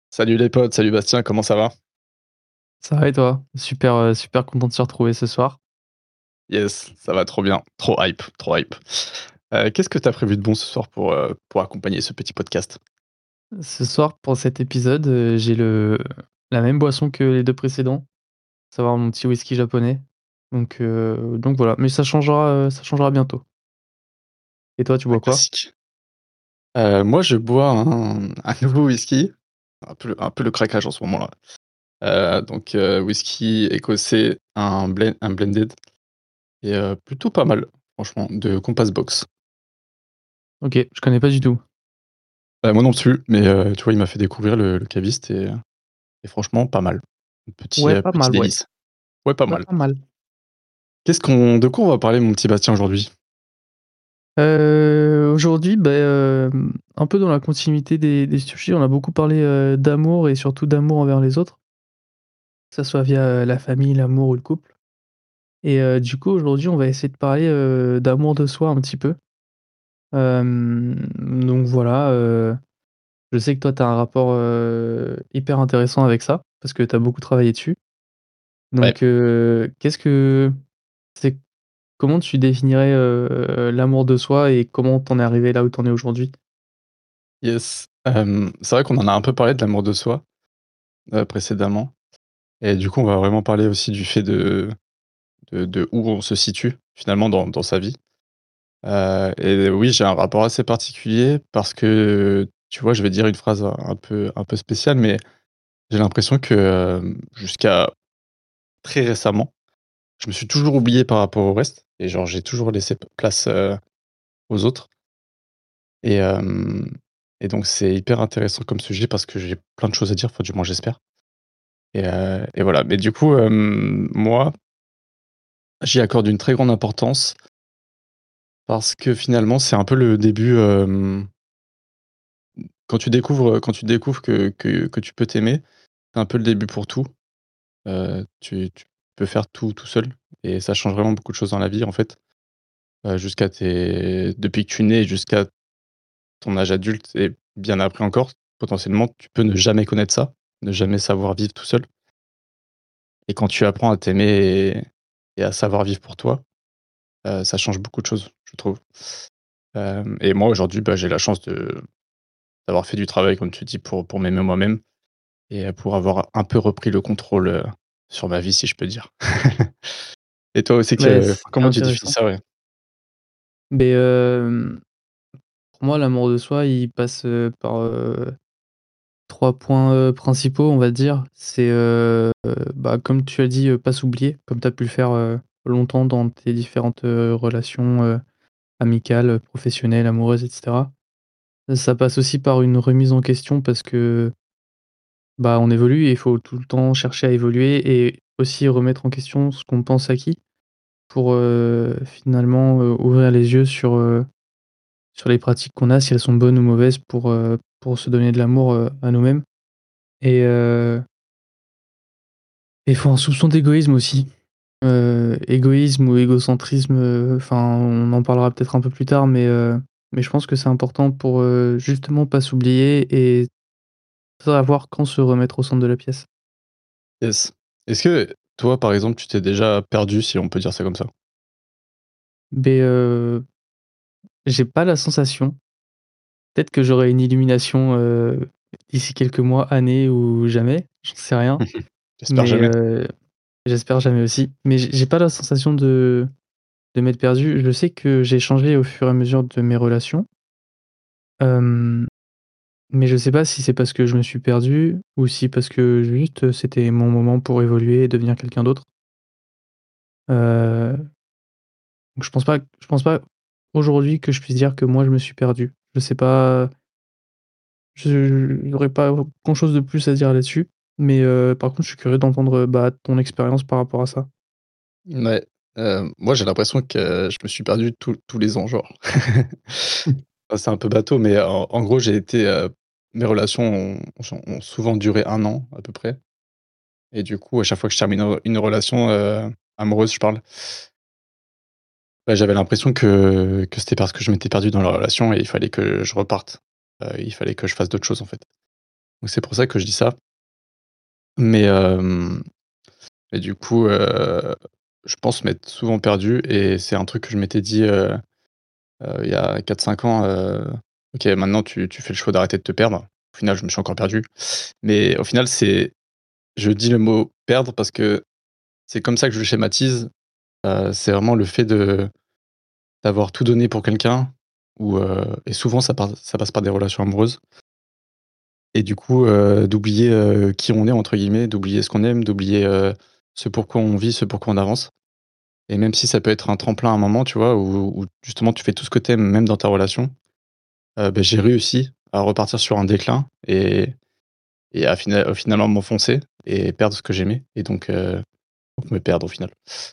Salut les potes, salut Bastien, comment ça va? Ça va et toi? Super, super content de se retrouver ce soir. Yes, ça va trop bien, trop hype, trop hype. Qu'est-ce que tu as prévu de bon ce soir pour accompagner ce petit podcast? Ce soir, pour cet épisode, j'ai la même boisson que les 2 précédents, à savoir mon petit whisky japonais. Donc voilà, mais ça changera bientôt. Et toi, tu Un bois quoi? classique. Moi je bois un nouveau whisky, un peu le craquage en ce moment-là. Whisky écossais, un blended et plutôt pas mal, franchement, de Compass Box. OK, je connais pas du tout. Moi non plus, mais tu vois, il m'a fait découvrir le caviste et franchement pas mal. Ouais, pas Petit mal, ouais. délice. Ouais, pas Ouais, mal. pas mal. De quoi on va parler mon petit Bastien aujourd'hui? Aujourd'hui, un peu dans la continuité des sujets, on a beaucoup parlé, d'amour et surtout d'amour envers les autres, que ça soit via, la famille, l'amour ou le couple. Et du coup, aujourd'hui, on va essayer de parler, d'amour de soi un petit peu. Donc voilà, je sais que toi, tu as un rapport, hyper intéressant avec ça, parce que tu as beaucoup travaillé dessus. Ouais. Qu'est-ce que c'est comment tu définirais, l'amour de soi et comment tu en es arrivé là où tu en es aujourd'hui? Yes. C'est vrai qu'on en a un peu parlé de l'amour de soi, précédemment et du coup, on va vraiment parler aussi du fait de où on se situe finalement dans sa vie. Et oui, j'ai un rapport assez particulier parce que, tu vois, je vais dire une phrase un peu spéciale, mais j'ai l'impression que, jusqu'à très récemment, je me suis toujours oublié par rapport au reste et genre j'ai toujours laissé place, aux autres et hem et donc c'est hyper intéressant comme sujet parce que j'ai plein de choses à dire, enfin du moins j'espère. Et voilà. Mais du coup, moi, j'y accorde une très grande importance parce que finalement, c'est un peu le début, quand tu découvres que tu peux t'aimer, c'est un peu le début pour tout. Tu peux faire tout, tout seul et ça change vraiment beaucoup de choses dans la vie, en fait, depuis que tu nais jusqu'à ton âge adulte et bien après encore, potentiellement, tu peux ne jamais connaître ça, ne jamais savoir vivre tout seul et quand tu apprends à t'aimer et à savoir vivre pour toi, ça change beaucoup de choses, je trouve. Et moi aujourd'hui, bah, j'ai la chance d'avoir fait du travail comme tu dis pour m'aimer moi-même et pour avoir un peu repris le contrôle, sur ma vie si je peux dire. Et toi aussi C'est comment tu définis intéressant. ça, ouais? Mais, pour moi, l'amour de soi, il passe, par, 3 points, principaux, on va dire. C'est, comme tu as dit, pas s'oublier, comme tu as pu le faire, longtemps dans tes différentes, relations, amicales, professionnelles, amoureuses et cetera. Ça passe aussi par une remise en question parce que, on évolue et il faut tout le temps chercher à évoluer et aussi remettre en question ce qu'on pense acquis pour, finalement, ouvrir les yeux sur les pratiques qu'on a, si elles sont bonnes ou mauvaises pour se donner de l'amour, à nous-mêmes et il faut un soupçon d'égoïsme aussi. Égoïsme ou égocentrisme, on en parlera peut-être un peu plus tard, mais je pense que c'est important pour, justement pas s'oublier et savoir quand se remettre au centre de la pièce. Yes. Est-ce que toi, par exemple, tu t'es déjà perdu, si on peut dire ça comme ça? Beh, j'ai pas la sensation. Peut-être que j'aurai une illumination, d'ici quelques mois, années ou jamais, j'en sais rien, J'espère mais jamais. j'espère jamais aussi. Mais j'ai pas la sensation de m'être perdu. Je sais que j'ai changé au fur et à mesure de mes relations, hem mais je sais pas si c'est parce que je me suis perdu ou si parce que juste, c'était mon moment pour évoluer et devenir quelqu'un d'autre. Donc je pense pas aujourd'hui que je puisse dire que moi je me suis perdu. Je sais pas, j'aurais pas grand chose de plus à dire là-dessus, mais par contre je suis curieux d'entendre, ton expérience par rapport à ça. Ouais, moi, j'ai l'impression que je me suis perdu tous les ans, genre. Mmh. C'est un peu bateau, mais en gros, mes relations ont souvent duré 1 an à peu près et du coup, à chaque fois que je termine une relation, amoureuse, je parle, bah, j'avais l'impression que c'était parce que je m'étais perdu dans la relation et il fallait que je reparte. Il fallait que je fasse d'autres choses, en fait. Donc c'est pour ça que je dis ça. Mais, et du coup, je pense m'être souvent perdu et c'est un truc que je m'étais dit, il y a 4 5 ans, «OK, maintenant tu fais le choix d'arrêter de te perdre». Au final, je me suis encore perdu. Mais au final, je dis le mot «perdre» parce que c'est comme ça que je le schématise. C'est vraiment le fait d'avoir tout donné pour quelqu'un ou, et souvent ça passe par des relations amoureuses et du coup, d'oublier, «qui on est» entre guillemets, d'oublier ce qu'on aime, d'oublier, ce pourquoi on vit, ce pourquoi on avance et même si ça peut être un tremplin à un moment, tu vois? Où justement tu fais tout ce que tu aimes, même dans ta relation, j'ai réussi à repartir sur un déclin et à finalement m'enfoncer et perdre ce que j'aimais et donc me perdre au final.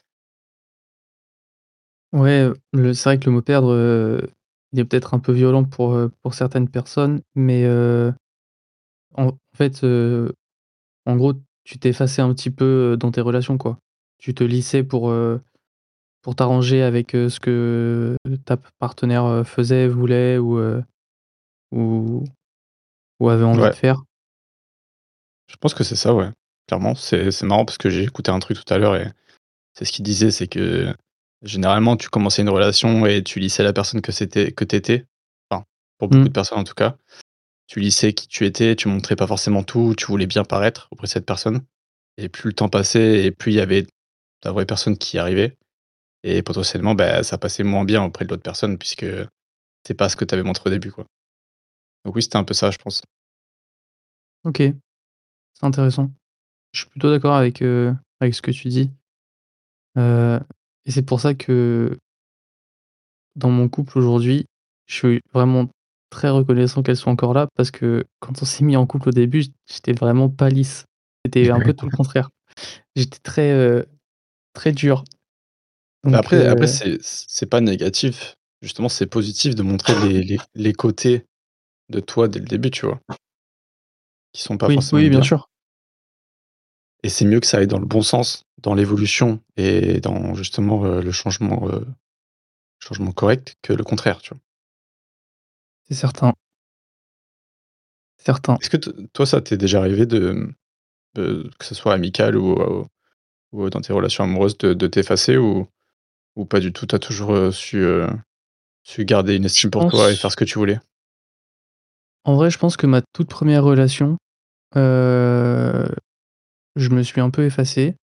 Ouais, c'est vrai que le mot perdre, il est peut-être un peu violent pour certaines personnes, mais en fait, en gros, tu t'effaçais un petit peu, dans tes relations, quoi. Tu te lissais pour t'arranger avec, ce que ta partenaire, faisait, voulait ou ou avait envie Ouais, de faire. je pense que c'est ça, ouais, clairement. C'est marrant parce que j'ai écouté un truc tout à l'heure et c'est ce qu'il disait, c'est que généralement tu commençais une relation et tu lissais la personne que tu étais. Enfin, pour beaucoup Mmh. de personnes en tout cas. Tu lissais qui tu étais, tu montrais pas forcément tout, tu voulais bien paraître auprès de cette personne et plus le temps passait et plus il y avait ta vraie personne qui arrivait et potentiellement, bah, ça passait moins bien auprès de l'autre personne puisque c'est pas ce que tu avais montré au début, quoi. Donc oui, c'était un peu ça, je pense. OK, c'est intéressant. Je suis plutôt d'accord avec ce que tu dis, heu et c'est pour ça que dans mon couple aujourd'hui, je suis vraiment très reconnaissant qu'elle soit encore là parce que quand on s'est mis en couple au début, j'étais vraiment pas lisse. C'était un peu tout le contraire. J'étais très, très dur Mais donc après c'est pas négatif. Justement, c'est positif de montrer les côtés de toi dès le début, tu vois? Qui sont pas oui, forcément oui, bien bien sûr. et c'est mieux que ça aille dans le bon sens, dans l'évolution et dans justement, le changement correct que le contraire, tu vois? C'est certain, certain. Est-ce que toi, ça t'est déjà arrivé que ce soit amical ou dans tes relations amoureuses de t'effacer ou pas du tout? Tu as toujours, su garder une Je estime pour toi et faire pense ce que tu voulais? en vrai, je pense que ma toute première relation, heu, je me suis un peu effacé,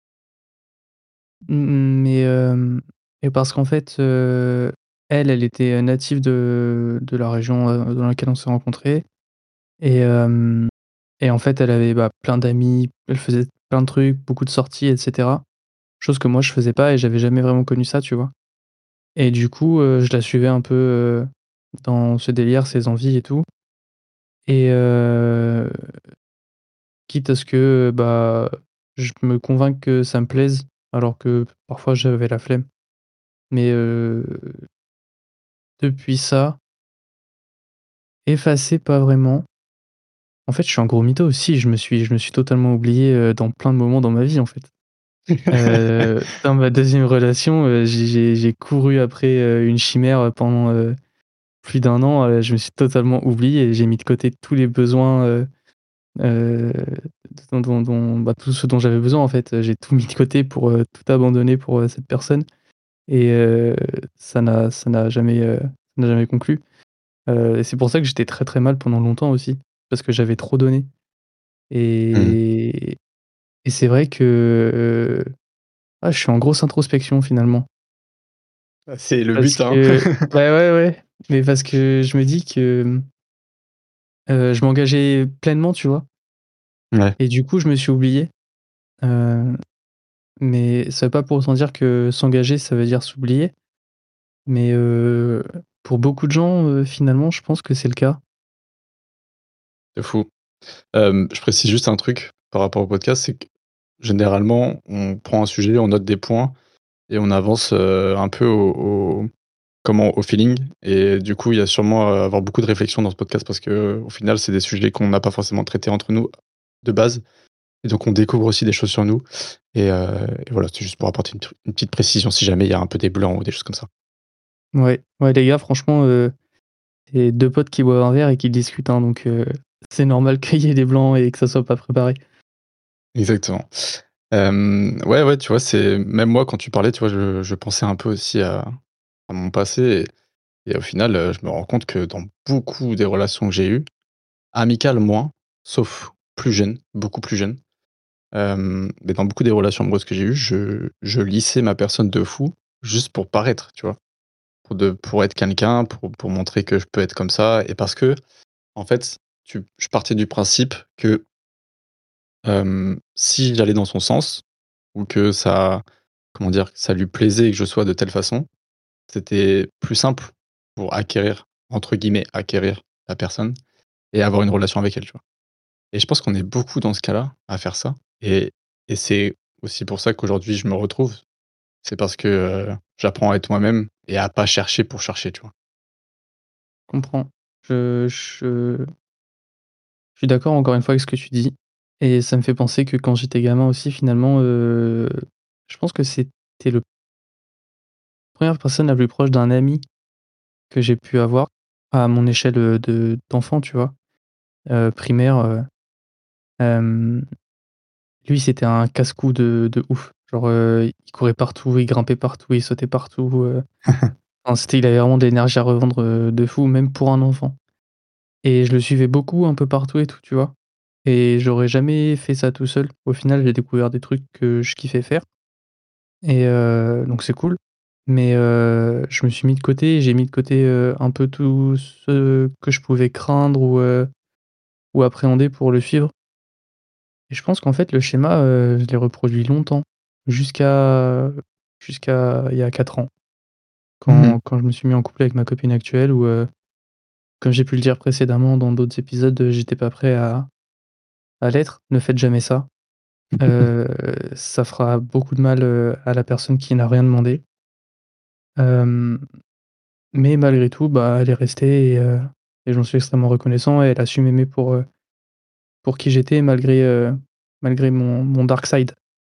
mais et parce qu'en fait, elle était native de la région, dans laquelle on s'est rencontrés et et en fait, elle avait, bah, plein d'amis, elle faisait plein de trucs, beaucoup de sorties et cetera. Chose que moi je faisais pas et j'avais jamais vraiment connu ça, tu vois? Et du coup, je la suivais un peu, dans ce délire, ses envies et tout et quitte à ce que, bah, je me convainque que ça me plaise, alors que parfois j'avais la flemme. Mais depuis ça, effacé, pas vraiment. En fait, je suis un gros mytho aussi, je me suis totalement oublié, dans plein de moments dans ma vie, en fait. Dans ma deuxième relation, j'ai couru après, une chimère, pendant, plus d'un an, je me suis totalement oublié et j'ai mis de côté tous les besoins, heu, bah, tout ce dont j'avais besoin, en fait. J'ai tout mis de côté pour, tout abandonner pour, cette personne et ça n'a jamais conclu. Et c'est pour ça que j'étais très, très mal pendant longtemps aussi, parce que j'avais trop donné Mmh. et et c'est vrai que, je suis en grosse introspection finalement. Bah, c'est le Parce but, hein. que bah, ouais, ouais, mais parce que je me dis que, je m'engageais pleinement, tu vois? Ouais, Et du coup, je me suis oublié, heu, mais ça veut pas pour autant dire que s'engager, ça veut dire s'oublier, mais pour beaucoup de gens, finalement, je pense que c'est le cas. de fou. Je précise juste un truc par rapport au podcast, c'est que généralement, on prend un sujet, on note des points et on avance, un peu au feeling et du coup, il y a sûrement à avoir beaucoup de réflexion dans ce podcast parce qu'au final, c'est des sujets qu'on n'a pas forcément traités entre nous de base et donc on découvre aussi des choses sur nous et voilà, c'est juste pour apporter une petite précision si jamais il y a un peu des blancs ou des choses comme ça. Ouais, ouais, les gars, franchement, c'est 2 potes qui boivent un verre et qui discutent, hein, donc c'est normal qu'il y ait des blancs et que ça soit pas préparé. Exactement. Ouais, ouais, tu vois, c'est même moi quand tu parlais, tu vois, je pensais un peu aussi à mon passé et au final, je me rends compte que dans beaucoup des relations que j'ai eues, amicales moins, sauf plus jeune, beaucoup plus jeune, mais dans beaucoup des relations amoureuses que j'ai eues, je lissais ma personne de fou, juste pour paraître, tu vois? Pour être quelqu'un, pour montrer que je peux être comme ça et parce que en fait, je partais du principe que, si j'allais dans son sens ou que ça comment dire? Ça lui plaisait que je sois de telle façon, c'était plus simple pour «acquérir» entre guillemets, «acquérir» la personne et avoir une relation avec elle, tu vois? Et je pense qu'on est beaucoup dans ce cas-là, à faire ça et c'est aussi pour ça qu'aujourd'hui je me retrouve. C'est parce que, j'apprends à être moi-même et à pas chercher pour chercher, tu vois? Je comprends. Je suis d'accord encore une fois avec ce que tu dis et ça me fait penser que quand j'étais gamin aussi finalement, je pense que c'était le première personne la plus proche d'un ami que j'ai pu avoir à mon échelle, de d'enfant, tu vois? Primaire, hem, lui c'était un casse-cou de ouf. Genre, il courait partout, il grimpait partout, il sautait partout, enfin c'était il avait vraiment de l'énergie à revendre, de fou, même pour un enfant et je le suivais beaucoup un peu partout et tout, tu vois? Et j'aurais jamais fait ça tout seul. Au final, j'ai découvert des trucs que je kiffais faire et donc c'est cool. Mais je me suis mis de côté, j'ai mis de côté, un peu tout ce que je pouvais craindre ou appréhender pour le suivre et je pense qu'en fait le schéma, je l'ai reproduit longtemps, jusqu'à il y a 4 ans. Mmh. Quand je me suis mis en couple avec ma copine actuelle où, comme j'ai pu le dire précédemment dans d'autres épisodes, j'étais pas prêt à l'être. Ne faites jamais ça. Heu, Ça fera beaucoup de mal, à la personne qui n'a rien demandé. Hem, mais malgré tout, bah, elle est restée et j'en suis extrêmement reconnaissant et elle a su m'aimer pour qui j'étais malgré mon dark side.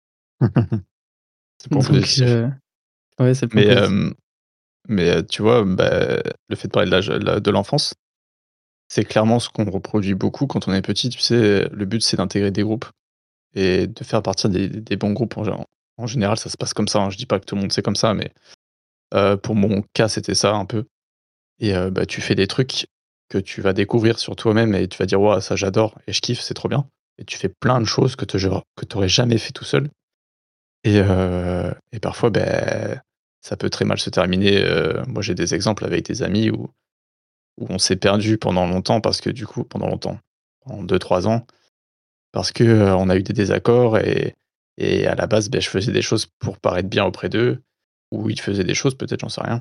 C'est pour Donc positif. ouais, c'est le point Mais, positif. tu vois, bah, le fait de parler de l'âge de l'enfance, c'est clairement ce qu'on reproduit beaucoup quand on est petit, tu sais? Le but, c'est d'intégrer des groupes et de faire partie des bons groupes en général, ça se passe comme ça, hein. Je dis pas que tout le monde c'est comme ça, mais, pour mon cas, c'était ça un peu et bah, tu fais des trucs que tu vas découvrir sur toi-même et tu vas dire: «Waouh, ça j'adore et je kiffe, c'est trop bien» et tu fais plein de choses que tu aurais jamais fait tout seul et parfois, beh, ça peut très mal se terminer, moi j'ai des exemples avec des amis où on s'est perdu pendant longtemps parce que du coup pendant longtemps, en 2-3 ans, parce que, on a eu des désaccords et à la base, beh, je faisais des choses pour paraître bien auprès d'eux ou ils faisaient des choses peut-être, j'en sais rien.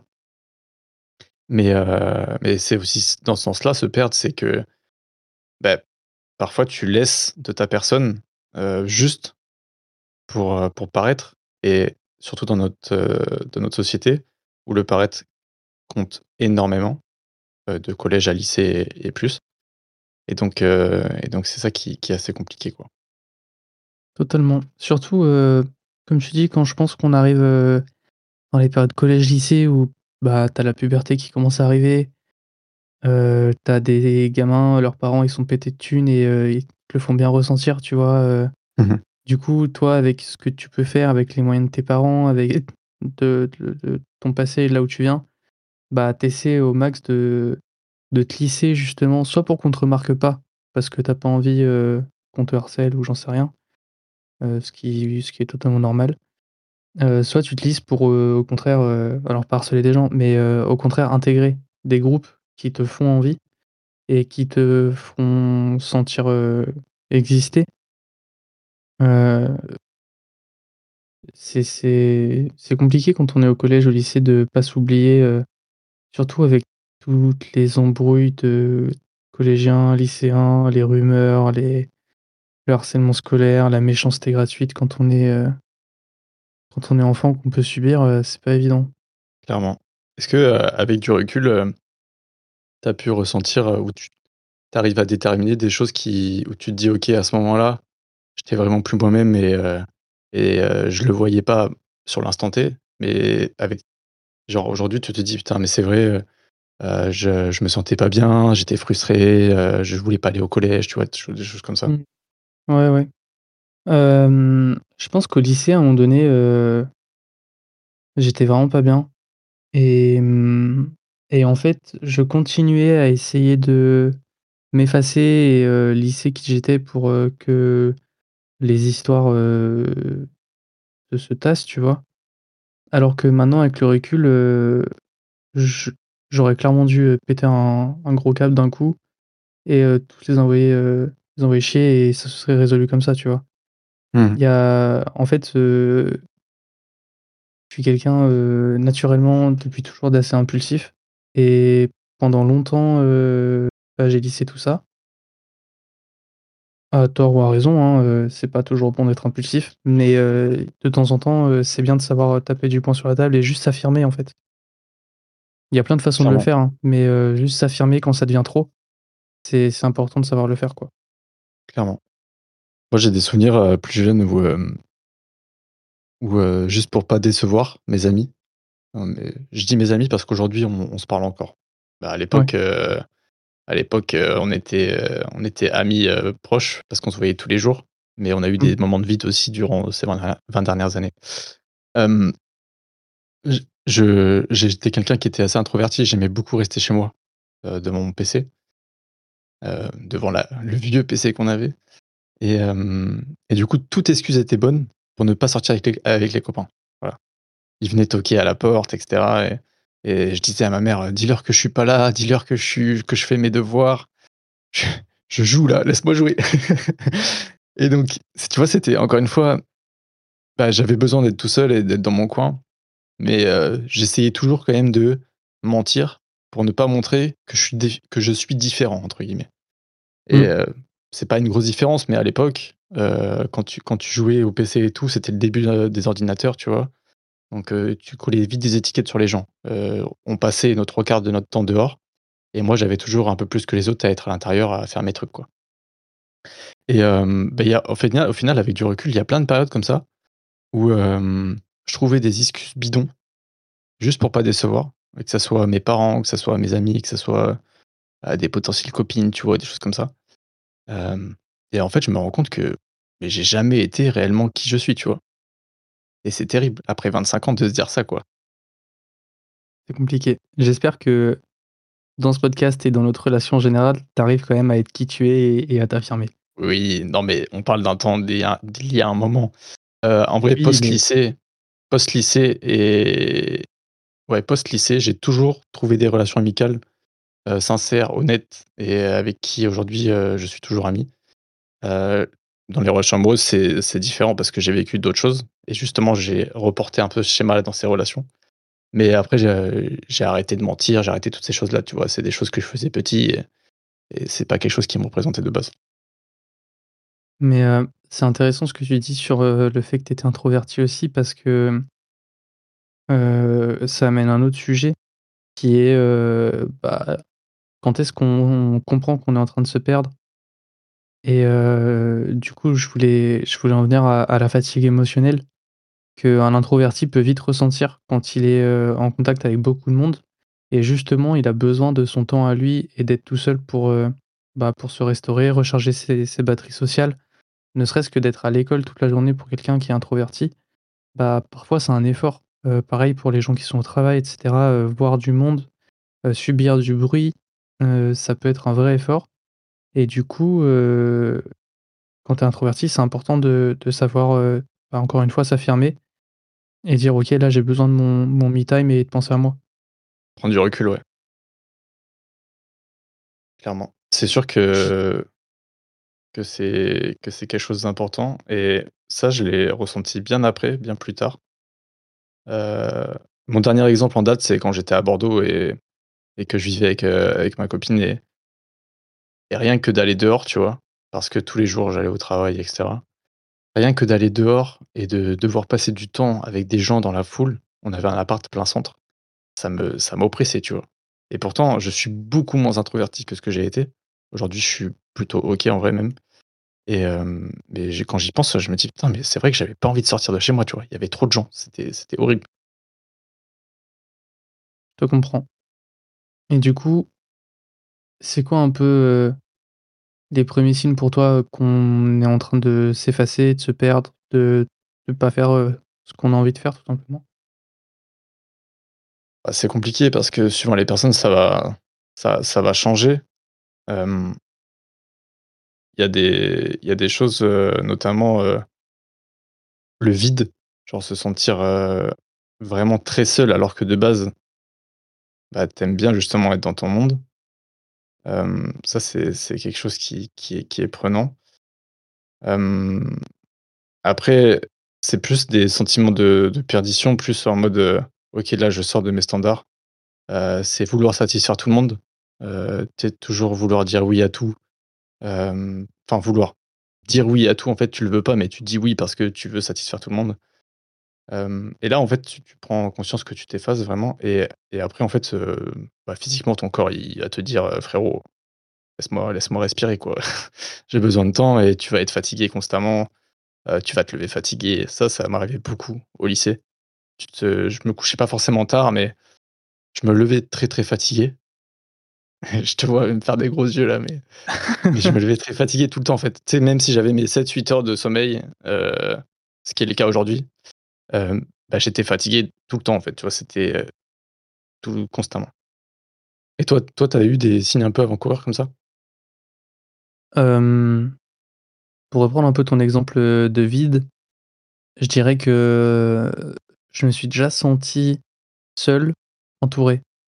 Mais c'est aussi dans ce sens-là, se perdre, c'est que, bah, parfois tu laisses de ta personne, juste pour paraître et surtout dans notre société où le paraître compte énormément, de collège à lycée et plus et donc c'est ça qui est assez compliqué, quoi. Totalement. Surtout, comme tu dis, quand je pense qu'on arrive, dans les périodes collège-lycée où, bah, tu as la puberté qui commence à arriver, tu des gamins, leurs parents, ils sont pétés de thunes et ils te le font bien ressentir, tu vois? Mmh. Du coup, toi, avec ce que tu peux faire, avec les moyens de tes parents, avec de ton passé et de là où tu viens, bah, tu essaies au max de te lisser justement, soit pour qu'on te remarque pas, parce que tu as pas envie, qu'on te harcèle ou j'en sais rien, ce qui est totalement normal. Soit tu te lisses pour, au contraire, alors pas harceler des gens, mais au contraire intégrer des groupes qui te font envie et qui te font sentir, exister. Heu, c'est compliqué quand on est au collège, au lycée de pas s'oublier, surtout avec toutes les embrouilles de collégiens, lycéens, les rumeurs, le harcèlement scolaire, la méchanceté gratuite quand on est enfant qu'on peut subir, c'est pas évident. Clairement. Est-ce que, avec du recul, tu as pu ressentir, ou tu arrives à déterminer des choses où tu te dis: «OK, à ce moment-là, j'étais vraiment plus moi-même je le voyais pas sur l'instant T», mais avec genre aujourd'hui, tu te dis: «Putain, mais c'est vrai, je me sentais pas bien, j'étais frustré, je voulais pas aller au collège, tu vois? Des choses comme ça. Mmh. Ouais, ouais. Je pense qu'au lycée, à un moment donné, j'étais vraiment pas bien et et en fait, je continuais à essayer de m'effacer et lisser qui j'étais pour, que les histoires, se tassent, tu vois? Alors que maintenant, avec le recul, je j'aurais clairement dû, péter un gros câble d'un coup et tous les envoyer chier et ça se serait résolu comme ça, tu vois? Mmh. Il y a en fait, je suis quelqu'un, naturellement, depuis toujours, d'assez impulsif et pendant longtemps, bah, j'ai lissé tout ça. À tort ou à raison, hein, c'est pas toujours bon d'être impulsif, mais de temps en temps, c'est bien de savoir, taper du poing sur la table et juste s'affirmer, en fait. Il y a plein de façons de le Clairement, faire, hein, mais juste s'affirmer quand ça devient trop, c'est important de savoir le faire, quoi. clairement. Moi, j'ai des souvenirs, plus jeunes où, juste pour pas décevoir mes amis, mais je dis mes amis parce qu'aujourd'hui on se parle encore. Bah, Ouais. à l'époque, on était amis, proches parce qu'on se voyait tous les jours, mais on a eu Mmh. des moments de vide aussi durant ces 20 dernières années. Hem, j'étais quelqu'un qui était assez introverti, j'aimais beaucoup rester chez moi, devant mon PC, devant la le vieux PC qu'on avait et du coup, toute excuse était bonne pour ne pas sortir avec les copains. Voilà. Ils venaient toquer à la porte et cetera et je disais à ma mère: «Dis-leur que je suis pas là, dis-leur que je fais mes devoirs. Je je joue là, laisse-moi jouer». Et donc, tu vois, c'était encore une fois, bah, j'avais besoin d'être tout seul et d'être dans mon coin, mais j'essayais toujours quand même de mentir pour ne pas montrer que je suis «différent» entre guillemets et Mmh. c'est pas une grosse différence, mais à l'époque, quand tu jouais au PC et tout, c'était le début, des ordinateurs, tu vois? Donc tu collais vite des étiquettes sur les gens. On passait nos 3/4 de notre temps dehors et moi, j'avais toujours un peu plus que les autres à être à l'intérieur, à faire mes trucs, quoi et bah, il y a au final, avec du recul, il y a plein de périodes comme ça où, je trouvais des excuses bidons juste pour pas décevoir, que ça soit mes parents, que ça soit mes amis, que ça soit, des potentielles copines, tu vois? Des choses comme ça. Hem et en fait, je me rends compte que, mais j'ai jamais été réellement qui je suis, tu vois? Et c'est terrible après 25 ans de se dire ça, quoi. C'est compliqué. J'espère que dans ce podcast et dans notre relation générale, tu arrives quand même à être qui tu es et à t'affirmer. Oui, non, mais on parle d'un temps d'il y a un moment. En vrai, Oui, mais post-lycée et ouais, post-lycée, j'ai toujours trouvé des relations amicales, sincères, honnêtes et avec qui aujourd'hui, je suis toujours ami. Heu, dans les relations amoureuses, c'est différent parce que j'ai vécu d'autres choses et justement, j'ai reporté un peu ce schéma-là dans ces relations. Mais après, j'ai arrêté de mentir, j'ai arrêté toutes ces choses-là, tu vois? C'est des choses que je faisais petit et c'est pas quelque chose qui me représentait de base. c'est intéressant ce que tu dis sur, le fait que tu étais introverti aussi parce que, ça amène un autre sujet qui est, bah, quand est-ce qu'on comprend qu'on est en train de se perdre? Et du coup, je voulais en venir à la fatigue émotionnelle qu'un introverti peut vite ressentir quand il est, en contact avec beaucoup de monde et justement, il a besoin de son temps à lui et d'être tout seul pour, bah, pour se restaurer, recharger ses batteries sociales. Ne serait-ce que d'être à l'école toute la journée pour quelqu'un qui est introverti, bah, parfois c'est un effort. Pareil pour les gens qui sont au travail et cetera, voir du monde, subir du bruit, ça peut être un vrai effort et du coup, quand tu es introverti, c'est important de savoir, bah, encore une fois s'affirmer et dire: «OK, là j'ai besoin de mon me time et de penser à moi». Prendre du recul, ouais, clairement. C'est sûr que c'est quelque chose d'important et ça, je l'ai ressenti bien après, bien plus tard. Heu, mon dernier exemple en date, c'est quand j'étais à Bordeaux et que je vivais avec ma copine et rien que d'aller dehors, tu vois? Parce que tous les jours, j'allais au travail et cetera. Rien que d'aller dehors et de devoir passer du temps avec des gens dans la foule, on avait un appart plein centre, ça m'oppressait, tu vois? Et pourtant, je suis beaucoup moins introverti que ce que j'ai été. Aujourd'hui, je suis plutôt OK en vrai même et mais quand j'y pense, je me dis: «Putain, mais c'est vrai que j'avais pas envie de sortir de chez moi», tu vois? Il y avait trop de gens, c'était horrible. Je te comprends. Et du coup, c'est quoi un peu, les premiers signes pour toi, qu'on est en train de s'effacer, de se perdre, de pas faire, ce qu'on a envie de faire tout simplement? Bah, c'est compliqué parce que suivant les personnes, ça va changer. Hem, il y a des choses, notamment, le vide, genre se sentir, vraiment très seul alors que de base, bah, tu bien justement être dans ton monde. Ça c'est quelque chose qui est prenant. Hem, Après, c'est plus des sentiments de perdition, plus en mode, «OK, là je sors de mes standards». C'est vouloir satisfaire tout le monde, tu sais, toujours vouloir dire oui à tout, enfin vouloir dire oui à tout, en fait, tu le veux pas, mais tu dis oui parce que tu veux satisfaire tout le monde. Et là, en fait, tu prends conscience que tu t'effaces vraiment et après, en fait, bah, physiquement, ton corps, il va te dire: «Frérot, laisse-moi respirer, quoi. J'ai besoin de temps» et tu vas être fatigué constamment, tu vas te lever fatigué. Ça m'arrivait beaucoup au lycée. Je me couchais pas forcément tard, mais je me levais très, très fatigué. Je te vois me faire des gros yeux là, mais je me levais très fatigué tout le temps, en fait. Tu sais, même si j'avais mes 7-8 heures de sommeil, ce qui est le cas aujourd'hui, bah, j'étais fatigué tout le temps, en fait, tu vois? C'était, tout constamment. Et toi, tu eu des signes un peu avant-coureurs comme ça? Hem, pour reprendre un peu ton exemple, de vide, je dirais que, je me suis déjà senti seul, entouré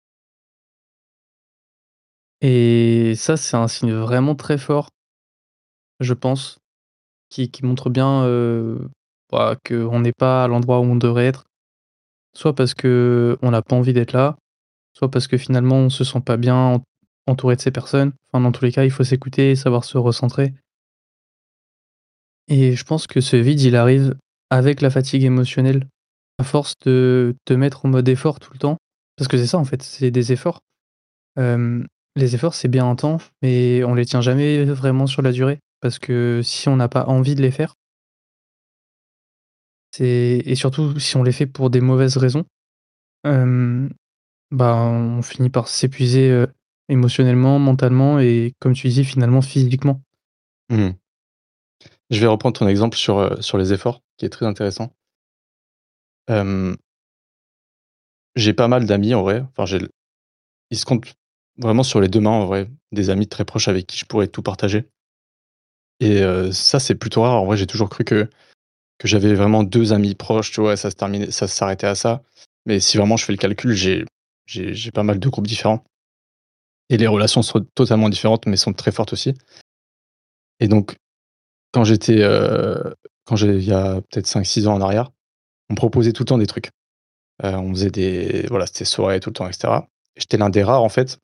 et ça, c'est un signe vraiment très fort, je pense, qui montre bien, bah, qu'on n'est pas à l'endroit où on devrait être. Soit parce qu'on n'a pas envie d'être là, soit parce que finalement on se sent pas bien entouré de ces personnes. Enfin, dans tous les cas, il faut s'écouter et savoir se recentrer et je pense que ce vide, il arrive avec la fatigue émotionnelle. À force de te mettre en mode effort tout le temps, parce que c'est ça en fait, c'est des efforts. Les efforts, c'est bien un temps, mais on les tient jamais vraiment sur la durée. Parce que si on n'a pas envie de les faire, c'est et surtout si on les fait pour des mauvaises raisons, hem, bah, on finit par s'épuiser, émotionnellement, mentalement et comme tu dis, finalement physiquement. Mmh. Je vais reprendre ton exemple sur les efforts, qui est très intéressant. Hem, j'ai pas mal d'amis en vrai, enfin ils se comptent vraiment sur les 2 mains en vrai, des amis très proches avec qui je pourrais tout partager et ça c'est plutôt rare. En vrai, j'ai toujours cru que j'avais vraiment 2 amis proches, tu vois? Ça s'arrêtait à ça. Mais si vraiment je fais le calcul, j'ai pas mal de groupes différents et les relations sont totalement différentes, mais sont très fortes aussi. Et donc quand j'étais, il y a peut-être 5-6 ans en arrière, on me proposait tout le temps des trucs. On faisait des voilà, c'était soirée tout le temps et cetera. Et j'étais l'un des rares en fait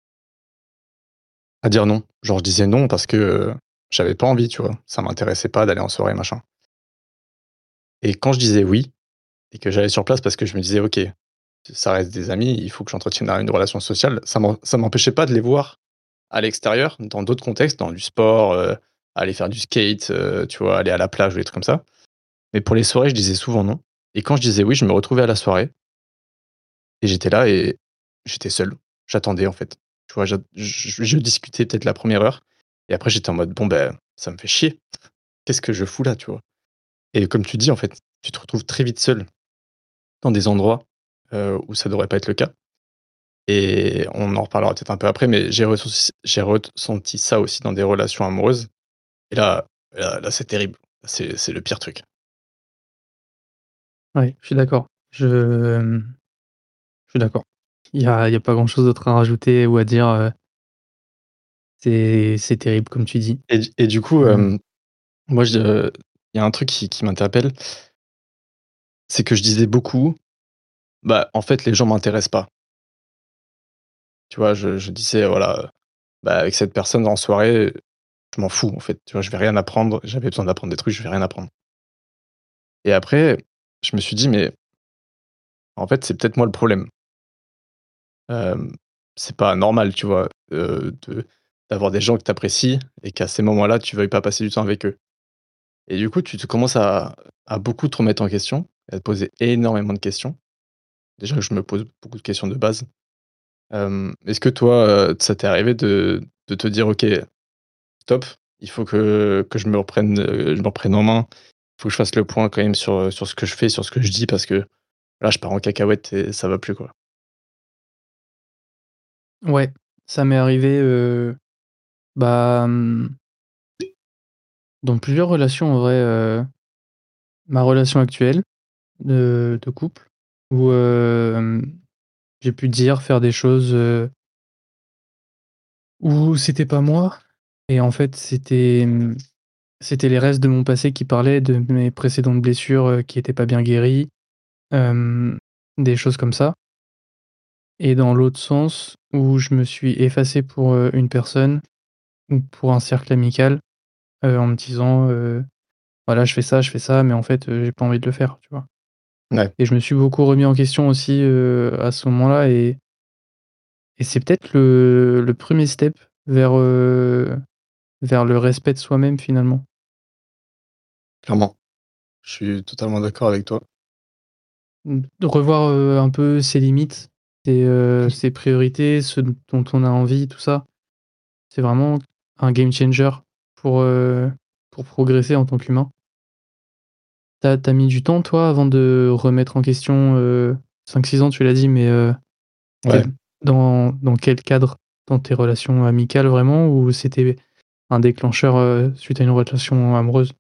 à dire non. Genre je disais non parce que, j'avais pas envie, tu vois? Ça m'intéressait pas d'aller en soirée machin. Et quand je disais oui et que j'allais sur place parce que je me disais: «OK, ça reste des amis, il faut que j'entretienne une relation sociale», ça m'empêchait pas de les voir à l'extérieur, dans d'autres contextes, dans du sport, aller faire du skate, tu vois? Aller à la plage ou des trucs comme ça. Mais pour les soirées, je disais souvent non. Et quand je disais oui, je me retrouvais à la soirée et j'étais là et j'étais seul. J'attendais en fait. Tu vois? Je discutais peut-être la première heure et après j'étais en mode: «Bon, ben, ça me fait chier. Qu'est-ce que je fous là?» Tu vois? Et comme tu dis, en fait, tu te retrouves très vite seul dans des endroits, où ça devrait pas être le cas. Et on en reparlera peut-être un peu après, mais j'ai ressenti ça aussi dans des relations amoureuses. Et là, c'est terrible. C'est le pire truc. Ouais, je suis d'accord. Je suis d'accord. Il y a pas grand chose d'autre à rajouter ou à dire, c'est terrible comme tu dis. Du coup, Hem, moi, il y a un truc qui m'interpelle, c'est que je disais beaucoup: «Bah, en fait, les gens m'intéressent pas». Tu vois? Je disais, voilà, «Bah, avec cette personne en soirée, je m'en fous, en fait». Tu vois? Je vais rien apprendre. J'avais besoin d'apprendre des trucs, je vais rien apprendre. Et après, je me suis dit: «Mais en fait, c'est peut-être moi le problème». Hem, c'est pas normal, tu vois? D'avoir des gens que tu apprécies et qu'à ces moments-là, tu veuilles pas passer du temps avec eux. Et du coup, tu te commences à beaucoup te remettre en question, à te poser énormément de questions. Déjà que je me pose beaucoup de questions de base Est-ce que toi, ça t'est arrivé de te dire: «OK, stop, il faut que je me reprenne en main. Il faut que je fasse le point quand même sur ce que je fais, sur ce que je dis parce que là, je pars en cacahuète et ça va plus, quoi». Ouais, ça m'est arrivé, bah, dans plusieurs relations en vrai, ma relation actuelle de couple où, j'ai pu dire, faire des choses, où c'était pas moi et en fait c'était les restes de mon passé qui parlaient, de mes précédentes blessures, qui étaient pas bien guéries, hem, des choses comme ça et dans l'autre sens où je me suis effacé pour, une personne ou pour un cercle amical, en me disant, «Voilà, je fais ça, mais en fait, j'ai pas envie de le faire», tu vois? Ouais, Et je me suis beaucoup remis en question aussi, à ce moment-là et c'est peut-être le 1er step vers, vers le respect de soi-même finalement. clairement. Je suis totalement d'accord avec toi. De revoir, un peu ses limites, ses priorités, ce dont on a envie, tout ça. C'est vraiment un game changer pour progresser en tant qu'humain. Tu as mis du temps toi avant de remettre en question, 5-6 ans tu l'as dit, mais, Ouais, c'était dans quel cadre? Dans tes relations amicales vraiment ou c'était un déclencheur, suite à une relation amoureuse?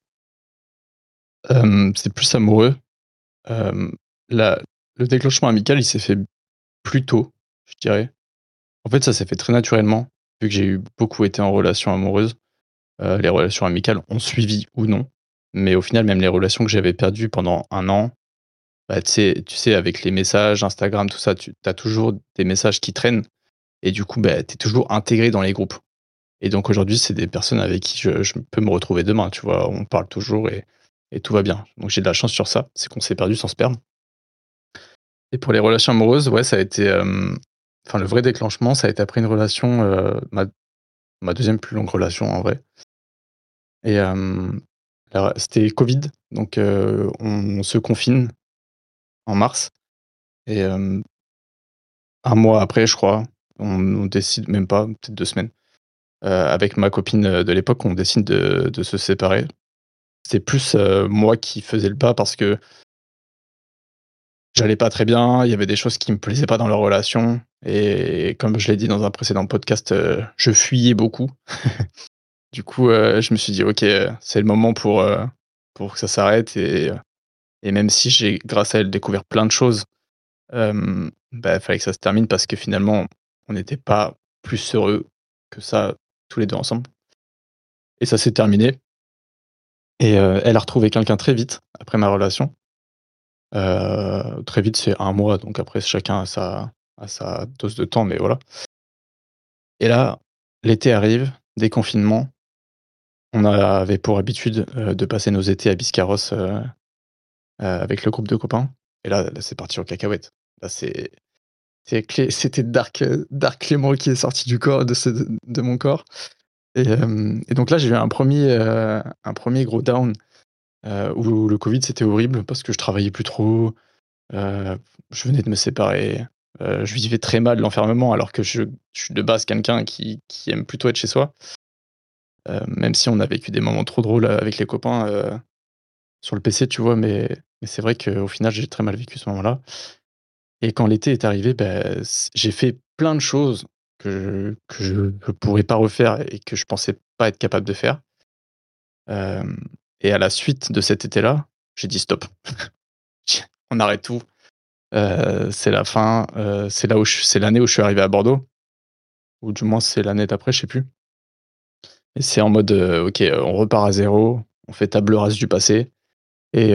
c'est plus amoureux. Hem, la Le déclenchement amical, il s'est fait plus tôt, je dirais. En fait, ça s'est fait très naturellement, vu que j'ai eu beaucoup été en relation amoureuse. Les relations amicales ont suivi ou non, mais au final, même les relations que j'avais perdues pendant 1 an, bah, tu sais avec les messages, Instagram, tout ça, tu as toujours des messages qui traînent et du coup, bah, tu es toujours intégré dans les groupes et donc aujourd'hui, c'est des personnes avec qui je peux me retrouver demain, tu vois? On parle toujours et tout va bien. Donc j'ai de la chance sur ça, c'est qu'on s'est perdu sans se perdre et pour les relations amoureuses, ouais, ça a été, enfin le vrai déclenchement, ça a été après une relation, ma 2e plus longue relation en vrai et alors c'était covid, donc on se confine en mars et 1 mois après, je crois, on décide même pas, peut-être 2 semaines, avec ma copine, de l'époque, on décide de se séparer. C'est plus, moi qui faisais le pas parce que j'allais pas très bien, il y avait des choses qui me plaisaient pas dans leur relation et comme je l'ai dit dans un précédent podcast, je fuyais beaucoup. Du coup, je me suis dit: «OK, c'est le moment pour que ça s'arrête» et même si j'ai, grâce à elle, découvert plein de choses, bah, il fallait que ça se termine parce que finalement, on n'était pas plus heureux que ça tous les 2 ensemble et ça s'est terminé et elle a retrouvé quelqu'un très vite après ma relation. Très vite, c'est 1 mois, donc après chacun a sa dose de temps, mais voilà et là, l'été arrive, déconfinement. On avait pour habitude, de passer nos étés à Biscarrosse, avec le groupe de copains et là, c'est parti en cacahuète. Là, c'était Dark Clément qui est sorti du corps de mon corps et donc là, j'ai eu un premier gros down, où le covid, c'était horrible parce que je travaillais plus trop, heu, je venais de me séparer, je vivais très mal l'enfermement alors que je suis de base quelqu'un qui aime plutôt être chez soi, même si on a vécu des moments trop drôles, avec les copains, sur le PC, tu vois? Mais c'est vrai qu'au final, j'ai très mal vécu ce moment-là et quand l'été est arrivé, bah, j'ai fait plein de choses que je ne pourrais pas refaire et que je pensais pas être capable de faire. Hem et à la suite de cet été-là, j'ai dit: «Stop, on arrête tout, c'est la fin», c'est l'année où je suis arrivé à Bordeaux ou du moins c'est l'année d'après, je sais plus et c'est en mode, OK, on repart à zéro, on fait table rase du passé et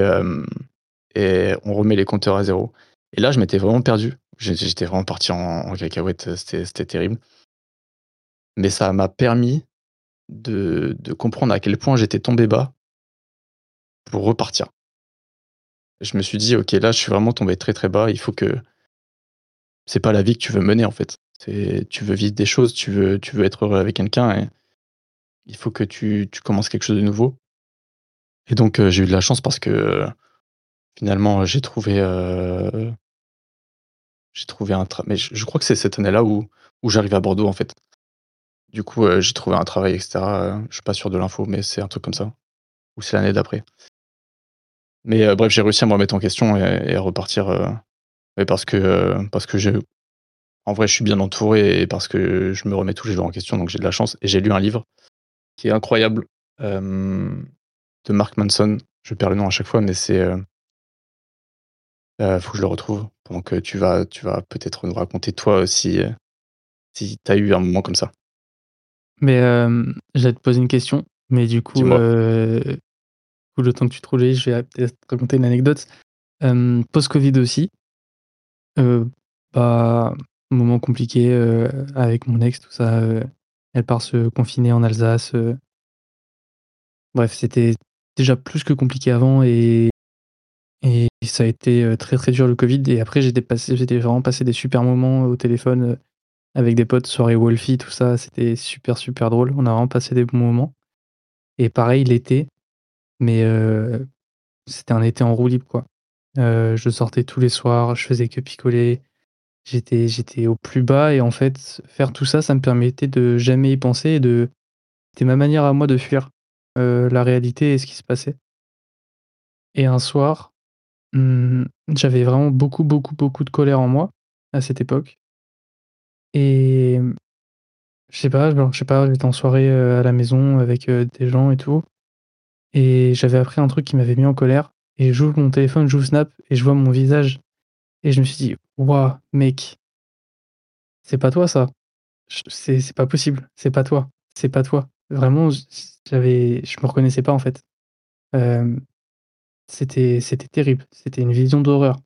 on remet les compteurs à zéro. Et là, je m'étais vraiment perdu. J'étais vraiment parti en cacahuète, c'était terrible. Mais ça m'a permis de comprendre à quel point j'étais tombé bas pour repartir. Je me suis dit: «OK, là, je suis vraiment tombé très, très bas. Il faut que c'est pas la vie que tu veux mener, en fait. Tu veux vivre des choses, tu veux être heureux avec quelqu'un et il faut que tu commences quelque chose de nouveau» et donc j'ai eu de la chance parce que, finalement, j'ai trouvé, j'ai trouvé un tra mais je crois que c'est cette année-là où j'arrive à Bordeaux, en fait. Du coup, j'ai trouvé un travail et cetera, je suis pas sûr de l'info, mais c'est un truc comme ça. Ou c'est l'année d'après. Mais, bref, j'ai réussi à me remettre en question et à repartir, mais parce que je en vrai, je suis bien entouré et parce que je me remets tous les jours en question, donc j'ai de la chance et j'ai lu un livre qui est incroyable, de Mark Manson. Je perds le nom à chaque fois, mais c'est, faut que je le retrouve pendant que tu vas peut-être nous raconter toi aussi, si tu as eu un moment comme ça. Mais, j'allais te poser une question, mais du coup, Dis-moi. le temps que tu trouves les livres, je vais peut-être te raconter une anecdote. Post-Covid aussi, heu, bah, moment compliqué, avec mon ex, tout ça, elle part se confiner en Alsace, bref, c'était déjà plus que compliqué avant et ça a été, très, très dur le Covid et après j'étais vraiment passé des super moments au téléphone, avec des potes, soirée Wolfi, tout ça, c'était super, super drôle. On a vraiment passé des bons moments et pareil l'été, mais c'était un été en roue libre, quoi. Je sortais tous les soirs, je faisais que picoler, j'étais au plus bas et en fait, faire tout ça, ça me permettait de jamais y penser et de c'était ma manière à moi de fuir, la réalité et ce qui se passait et un soir, j'avais vraiment beaucoup, beaucoup, beaucoup de colère en moi, à cette époque et je sais pas, genre, je sais pas, j'étais en soirée, à la maison avec, des gens et tout et j'avais appris un truc qui m'avait mis en colère et j'ouvre mon téléphone, j'ouvre Snap et je vois mon visage et je me suis dit: «Waouh, mec, c'est pas toi ça, c'est pas possible, c'est pas toi, c'est pas toi». Vraiment, je me reconnaissais pas en fait. Hem, c'était terrible, c'était une vision d'horreur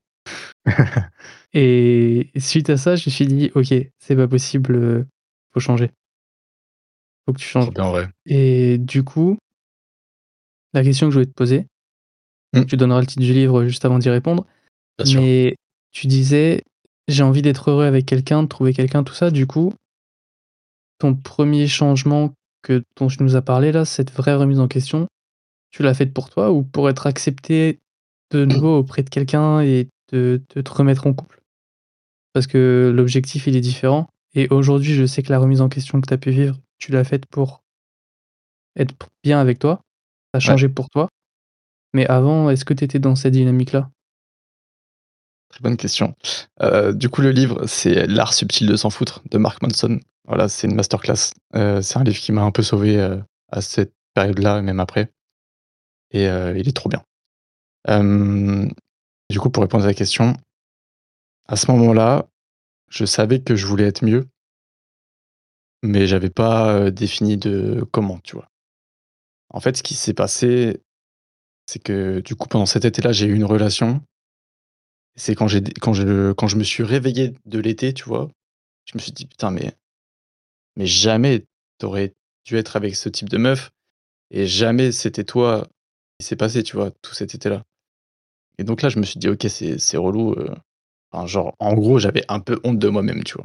et suite à ça, je me suis dit: «OK, c'est pas possible, faut changer, faut que tu Trop changes» bien, ouais. et du coup, la question que je voulais te poser, Mmh, tu donneras le titre du livre juste avant d'y répondre, bien sûr. mais tu disais: «J'ai envie d'être heureux avec quelqu'un, de trouver quelqu'un», tout ça. Du coup, ton premier changement dont tu nous as parlé là, cette vraie remise en question, tu l'as faite pour toi ou pour être accepté de nouveau auprès de quelqu'un et de te remettre en couple? Parce que l'objectif, il est différent et aujourd'hui, je sais que la remise en question que tu as pu vivre, tu l'as faite pour être bien avec toi, tu as Ouais, changé pour toi, mais avant, est-ce que tu étais dans cette dynamique-là? très bonne question. Du coup, le livre, c'est «L'art subtil de s'en foutre» de Mark Manson. Voilà, c'est une masterclass. C'est un livre qui m'a un peu sauvé, à cette période-là et même après et il est trop bien. Hem, du coup, pour répondre à la question, à ce moment-là, je savais que je voulais être mieux, mais j'avais pas, défini de comment, tu vois? En fait, ce qui s'est passé, c'est que, du coup, pendant cet été-là, j'ai eu une relation. C'est quand je me suis réveillé de l'été, tu vois? Je me suis dit: «Putain, mais jamais t'aurais dû être avec ce type de meuf et jamais c'était toi qui s'est passé», tu vois? Tout cet été-là et donc là, je me suis dit: «OK, c'est relou», enfin, genre, en gros, j'avais un peu honte de moi-même, tu vois?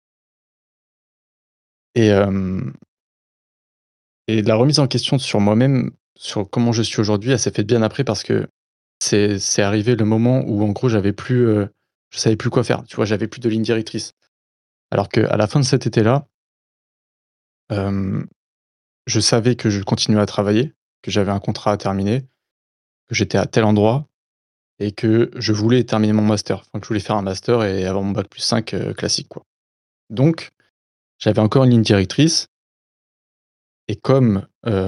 Et et la remise en question sur moi-même, sur comment je suis aujourd'hui, elle s'est faite bien après parce que c'est arrivé le moment où, en gros, j'avais plus, je savais plus quoi faire, tu vois? J'avais plus de ligne directrice. Alors qu'à la fin de cet été-là, hem, je savais que je continuais à travailler, que j'avais un contrat à terminer, que j'étais à tel endroit et que je voulais terminer mon master. Enfin, que je voulais faire un master et avoir mon bac+5, classique, quoi. Donc j'avais encore une ligne directrice et comme,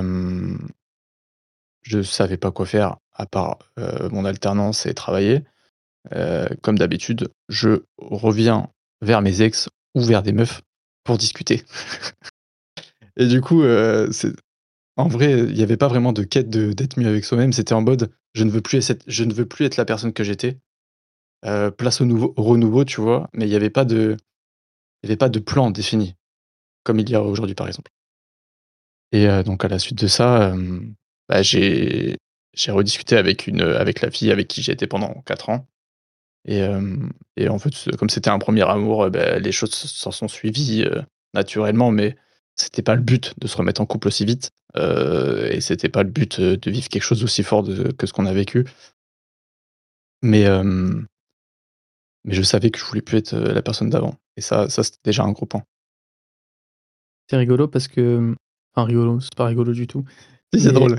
je savais pas quoi faire à part, mon alternance et travailler, comme d'habitude, je reviens vers mes ex ou vers des meufs pour discuter et du coup, c'est en vrai, il y avait pas vraiment de quête de d'être mieux avec soi-même. C'était en mode: je ne veux plus être la personne que j'étais, place au renouveau, tu vois? Mais il y avait pas de plan défini, comme il y a aujourd'hui, par exemple et donc à la suite de ça, bah, j'ai rediscuté avec la fille avec qui j'ai été pendant 4 ans et en fait, comme c'était un premier amour, bah, les choses s'en sont suivies, naturellement, mais c'était pas le but de se remettre en couple aussi vite, et c'était pas le but, de vivre quelque chose d'aussi fort que ce qu'on a vécu. Mais mais je savais que je voulais plus être, la personne d'avant et ça c'était déjà un gros point. C'est rigolo parce que, enfin rigolo, c'est pas rigolo du tout, Si, c'est mais drôle.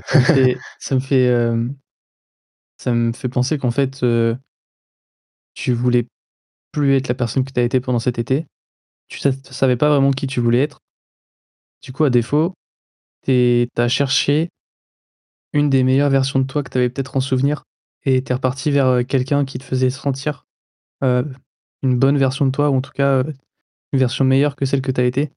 ça me fait penser qu'en fait, tu voulais plus être la personne que tu as été pendant cet été. Tu savais pas vraiment qui tu voulais être. Du coup, à défaut, tu as cherché une des meilleures versions de toi que tu avais peut-être en souvenir et tu es reparti vers, quelqu'un qui te faisait sentir, heu, une bonne version de toi ou en tout cas, une version meilleure que celle que tu as été.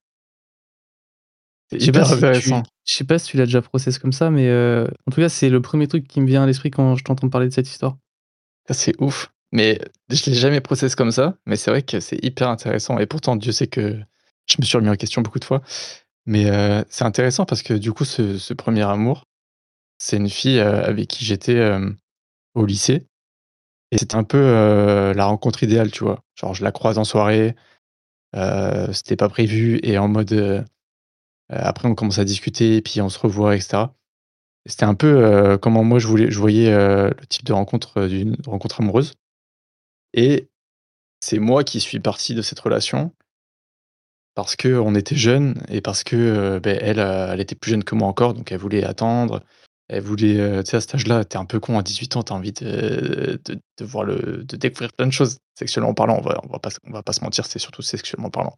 C'est hyper intéressant. Je sais pas si tu l'as déjà process comme ça, mais, en tout cas, c'est le premier truc qui me vient à l'esprit quand je t'entends parler de cette histoire. Ça, c'est ouf, mais je l'ai jamais process comme ça, mais c'est vrai que c'est hyper intéressant et pourtant Dieu sait que je me suis remis en question beaucoup de fois, mais c'est intéressant parce que du coup ce 1er amour, c'est une fille, avec qui j'étais, au lycée et c'était un peu, la rencontre idéale, tu vois? Genre je la croise en soirée, c'était pas prévu et en mode, après on commence à discuter et puis on se revoit et cetera. C'était un peu, comment moi je voyais, le type de rencontre, d'une rencontre amoureuse et c'est moi qui suis parti de cette relation parce qu'on était jeunes et parce que, elle, elle était plus jeune que moi encore, donc elle voulait attendre. Elle voulait, tu sais, à cet âge-là, tu es un peu con à 18 ans, tu as envie de voir de découvrir plein de choses. Sexuellement parlant, on va pas se mentir, c'est surtout sexuellement parlant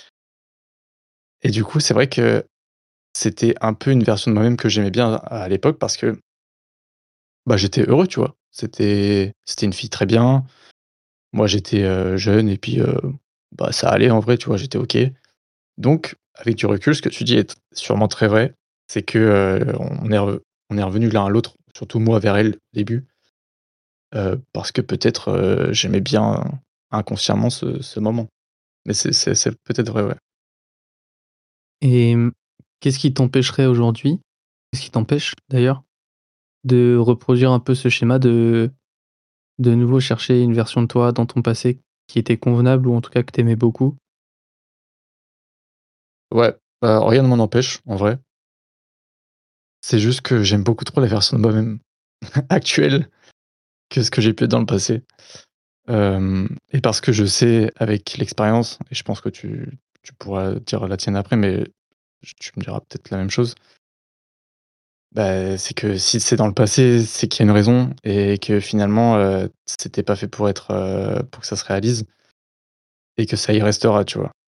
et du coup, c'est vrai que c'était un peu une version de moi-même que j'aimais bien à l'époque parce que, bah, j'étais heureux, tu vois? C'était une fille très bien. Moi, j'étais, jeune et puis, bah, ça allait en vrai, tu vois? J'étais OK. Donc, avec du recul, ce que tu dis est sûrement très vrai. C'est que, on est revenus l'un à l'autre, surtout moi vers elle au début, parce que peut-être, j'aimais bien inconsciemment ce moment. Mais c'est peut-être vrai, ouais. Et qu'est-ce qui t'empêcherait aujourd'hui, qu'est-ce qui t'empêche d'ailleurs, de reproduire un peu ce schéma de nouveau chercher une version de toi dans ton passé qui était convenable ou en tout cas que tu aimais beaucoup? Ouais, rien ne m'en empêche en vrai. C'est juste que j'aime beaucoup trop la version de moi-même actuelle que ce que j'ai pu être dans le passé. Et parce que je sais avec l'expérience et je pense que tu pourras dire la tienne après, mais tu me diras peut-être la même chose. Bah, c'est que si c'est dans le passé, c'est qu'il y a une raison et que finalement, c'était pas fait pour être, pour que ça se réalise et que ça y restera, tu vois?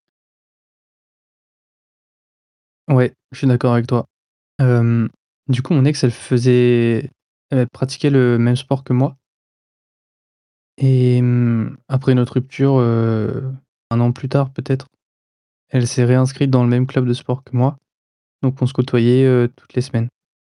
Ouais, je suis d'accord avec toi. Hem, du coup, mon ex, elle pratiquait le même sport que moi et après notre rupture, 1 an plus tard peut-être, elle s'est réinscrite dans le même club de sport que moi, donc on se côtoyait, toutes les semaines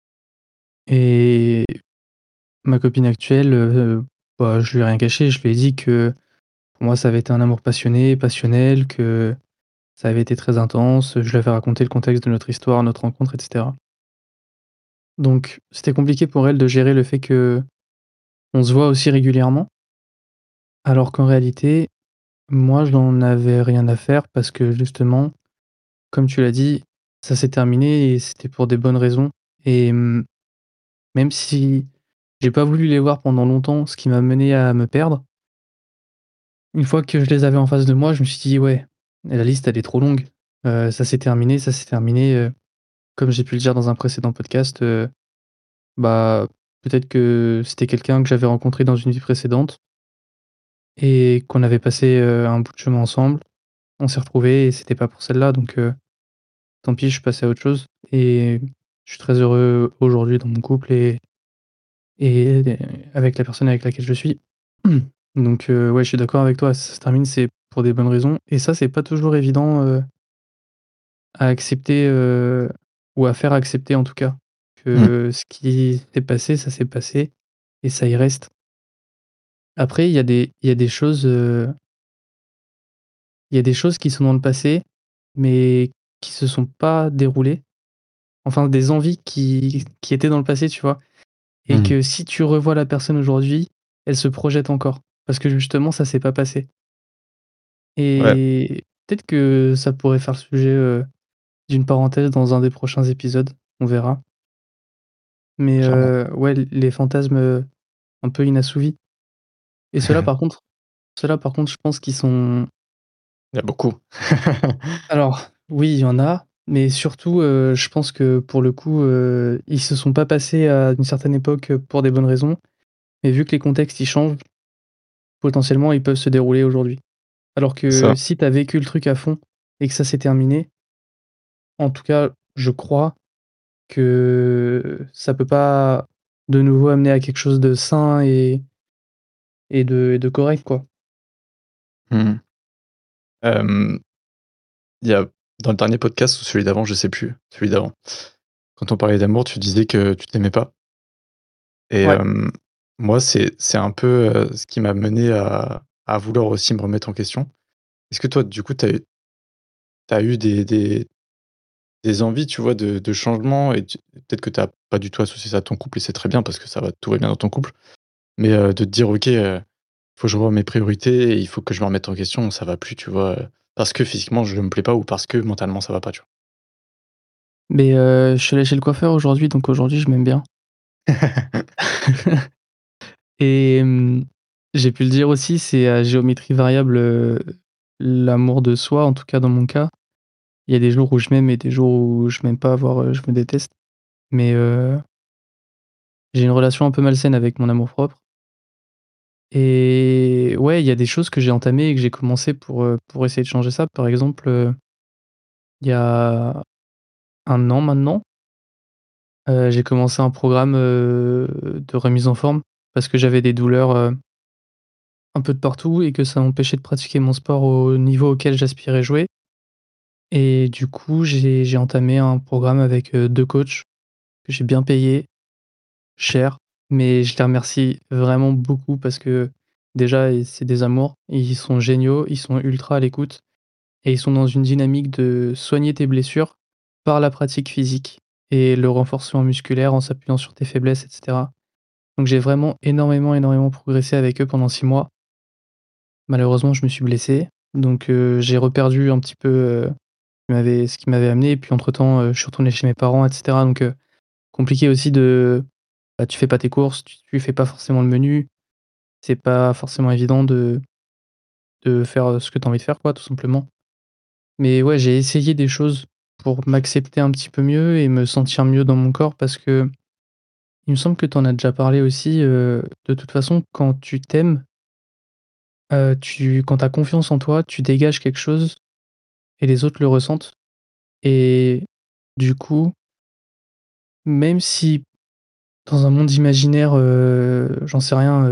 et ma copine actuelle, bah, je lui ai rien caché, je lui ai dit que pour moi ça avait été un amour passionné, passionnel, que ça avait été très intense, je lui avais raconté le contexte de notre histoire, notre rencontre et cetera. Donc c'était compliqué pour elle de gérer le fait qu'on se voit aussi régulièrement, alors qu'en réalité, moi j'en avais rien à faire parce que justement, comme tu l'as dit, ça s'est terminé et c'était pour des bonnes raisons et même si j'ai pas voulu les voir pendant longtemps, ce qui m'a mené à me perdre, une fois que je les avais en face de moi, je me suis dit: «Ouais, la liste elle est trop longue, ça s'est terminé», comme j'ai pu le dire dans un précédent podcast, bah, peut-être que c'était quelqu'un que j'avais rencontré dans une vie précédente et qu'on avait passé, un bout de chemin ensemble. On s'est retrouvés et c'était pas pour celle-là donc tant pis, je suis passé à autre chose et je suis très heureux aujourd'hui dans mon couple et avec la personne avec laquelle je suis. Donc ouais, je suis d'accord avec toi, si ça se termine, c'est pour des bonnes raisons et ça, c'est pas toujours évident, à accepter, ou à faire accepter en tout cas, Mmh. que ce qui s'est passé, ça s'est passé et ça y reste. Après, il y a des choses, il y a des choses qui sont dans le passé, mais qui se sont pas déroulées. Enfin, des envies qui étaient dans le passé, tu vois? Et Mmh. que si tu revois la personne aujourd'hui, elle se projette encore parce que justement ça s'est pas passé Ouais, et peut-être que ça pourrait faire le sujet, d'une parenthèse dans un des prochains épisodes, on verra. Mais clairement. ouais, les fantasmes, un peu inassouvis et ceux-là par contre Ceux-là, par contre, je pense qu'ils sont Il y a beaucoup. alors, oui, il y en a, mais surtout, je pense que pour le coup, ils se sont pas passés à une certaine époque, pour des bonnes raisons. Mais vu que les contextes, ils changent, potentiellement, ils peuvent se dérouler aujourd'hui. Alors que Ça. si tu as vécu le truc à fond et que ça s'est terminé, en tout cas, je crois que ça peut pas de nouveau amener à quelque chose de sain et de correct, quoi. Mmh. Hem, il y a dans le dernier podcast ou celui d'avant, je sais plus, celui d'avant, quand on parlait d'amour, tu disais que tu t'aimais pas et Ouais. moi, c'est un peu, ce qui m'a mené à vouloir aussi me remettre en question. Est-ce que toi, du coup, tu as eu des envies, tu vois, de changement et peut-être que tu as pas du tout associé ça à ton couple et c'est très bien parce que ça va tout va bien dans ton couple, mais de te dire: «OK, faut que je revoie mes priorités et il faut que je me remette en question, ça va plus», tu vois? Parce que physiquement je me plais pas ou parce que mentalement ça va pas, tu Mais, je suis allé chez le coiffeur aujourd'hui, donc aujourd'hui, je m'aime bien. vois? Et j'ai pu le dire aussi, c'est à géométrie variable, l'amour de soi, en tout cas dans mon cas. Il y a des jours où je m'aime et des jours où je m'aime pas, voire, je me déteste. Mais, j'ai une relation un peu malsaine avec mon amour-propre et ouais, il y a des choses que j'ai entamées et que j'ai commencé pour essayer de changer ça. Par exemple, il y a 1 an maintenant, j'ai commencé un programme, de remise en forme parce que j'avais des douleurs, un peu de partout et que ça m'empêchait de pratiquer mon sport au niveau auquel j'aspirais jouer. Et du coup, j'ai entamé un programme avec, 2 coachs que j'ai bien payés, cher, mais je les remercie vraiment beaucoup parce que déjà c'est des amours, ils sont géniaux, ils sont ultra à l'écoute et ils sont dans une dynamique de soigner tes blessures par la pratique physique et le renforcement musculaire en s'appuyant sur tes faiblesses et cetera. Donc j'ai vraiment énormément, énormément progressé avec eux pendant 6 mois. Malheureusement, je me suis blessé, donc j'ai reperdu un petit peu, ce qui m'avait amené et puis entre-temps, je suis retourné chez mes parents et cetera donc compliqué aussi de bah, tu fais pas tes courses, tu fais pas forcément le menu. C'est pas forcément évident de faire, ce que tu as envie de faire quoi, tout simplement. Mais ouais, j'ai essayé des choses pour m'accepter un petit peu mieux et me sentir mieux dans mon corps parce que il me semble que tu en as déjà parlé aussi, de toute façon quand tu t'aimes, tu quand tu as confiance en toi, tu dégages quelque chose et les autres le ressentent et du coup, même si dans un monde imaginaire, j'en sais rien,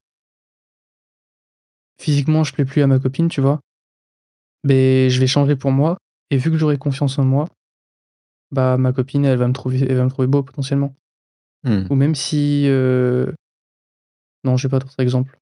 physiquement je plais plus à ma copine, tu vois? Beh, je vais changer pour moi et vu que j'aurai confiance en moi, bah, ma copine elle va me trouver beau potentiellement. Mmh. Ou même si, non j'ai pas d'autres exemples.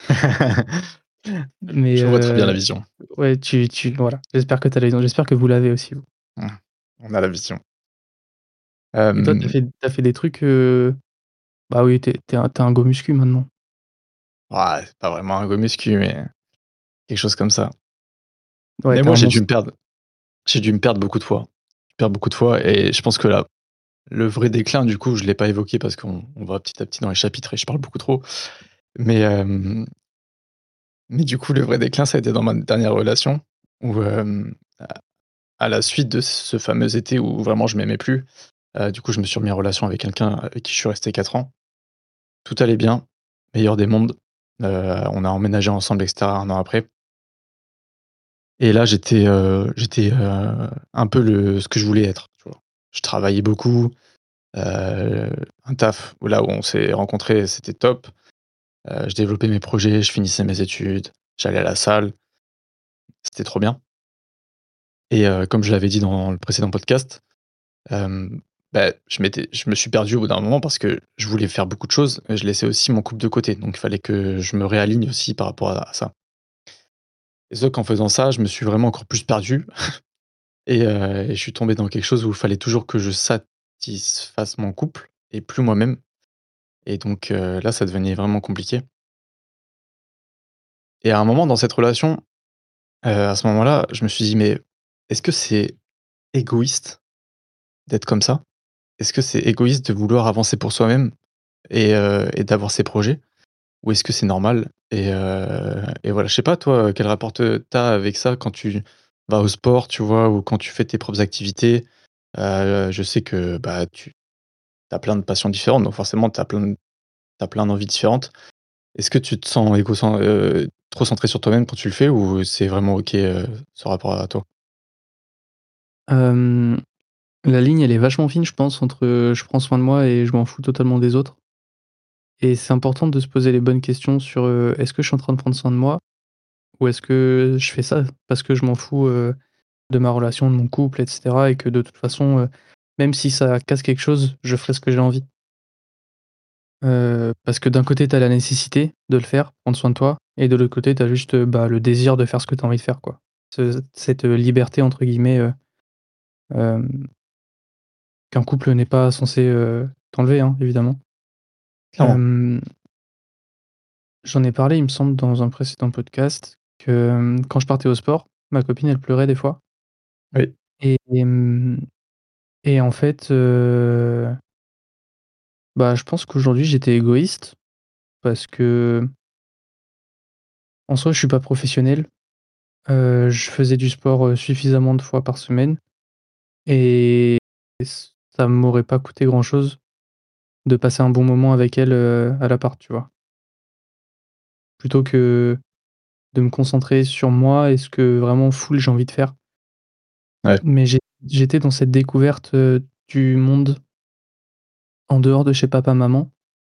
Mais, Je vois très bien la vision. ouais tu voilà, j'espère que tu as raison, j'espère que vous l'avez aussi vous. Mmh. On a la vision. Et toi tu as Hem, fait tu as fait des trucs, bah, oui tu es un go muscu maintenant? ouais, c'est pas vraiment un go muscu, mais quelque chose comme ça. Ouais, Mais tu es moi un monstre. j'ai dû me perdre beaucoup de fois. Je perds beaucoup de fois et je pense que le vrai déclin du coup, je l'ai pas évoqué parce qu'on va petit à petit dans les chapitres et je parle beaucoup trop. Mais, mais du coup, le vrai déclin, ça a été dans ma dernière relation où, à la suite de ce fameux été où vraiment je m'aimais plus, du coup, je me suis remis en relation avec quelqu'un avec qui je suis resté 4 ans. Tout allait bien, meilleur des mondes. On a emménagé ensemble et cetera 1 an après et là, un peu le ce que je voulais être, tu vois? Je travaillais beaucoup, un taf où là où on s'est rencontrés, c'était top. Je développais mes projets, je finissais mes études, j'allais à la salle, c'était trop bien et comme je l'avais dit dans le précédent podcast, Hem, bah, je me suis perdu au bout d'un moment parce que je voulais faire beaucoup de choses, mais je laissais aussi mon couple de côté. Donc il fallait que je me réaligne aussi par rapport à ça. Et sauf qu'en faisant ça, je me suis vraiment encore plus perdu et je suis tombé dans quelque chose où il fallait toujours que je satisfasse mon couple et plus moi-même et donc là, ça devenait vraiment compliqué et à un moment dans cette relation, à ce moment-là, je me suis dit: «Mais est-ce que c'est égoïste d'être comme ça? Est-ce que c'est égoïste de vouloir avancer pour soi-même et d'avoir ses projets?» Ou est-ce que c'est normal? et voilà. Je sais pas toi, quel rapport tu as avec ça quand tu vas au sport, tu vois? Ou quand tu fais tes propres activités? Je sais que, bah, tu as plein de passions différentes, donc forcément tu as plein d'envies différentes. Est-ce que tu te sens trop centré sur toi-même quand tu le fais ou c'est vraiment OK, ce rapport à toi? Hem, la ligne, elle est vachement fine, je pense, entre, je prends soin de moi et je m'en fous totalement des autres et c'est important de se poser les bonnes questions sur, est-ce que je suis en train de prendre soin de moi? Ou est-ce que je fais ça parce que je m'en fous, de ma relation, de mon couple et cetera et que de toute façon, même si ça casse quelque chose, je ferai ce que j'ai envie? Parce que d'un côté, tu as la nécessité de le faire, prendre soin de toi et de l'autre côté, tu as juste, bah, le désir de faire ce que tu as envie de faire, quoi. Cette «liberté» entre guillemets, hem, qu'un couple n'est pas censé, t'enlever, hein, évidemment. Clairement. Hem, j'en ai parlé, il me semble, dans un précédent podcast que, quand je partais au sport, ma copine, elle pleurait des fois Oui. et et en fait, bah, je pense qu'aujourd'hui, j'étais égoïste parce qu'en soi, je suis pas professionnel. Je faisais du sport, suffisamment de fois par semaine et ça m'aurait pas coûté grand-chose de passer un bon moment avec elle, à l'appart, tu vois? Plutôt que de me concentrer sur moi et ce que vraiment full j'ai envie de faire. Ouais. Mais j'étais dans cette découverte, du monde en dehors de chez papa, maman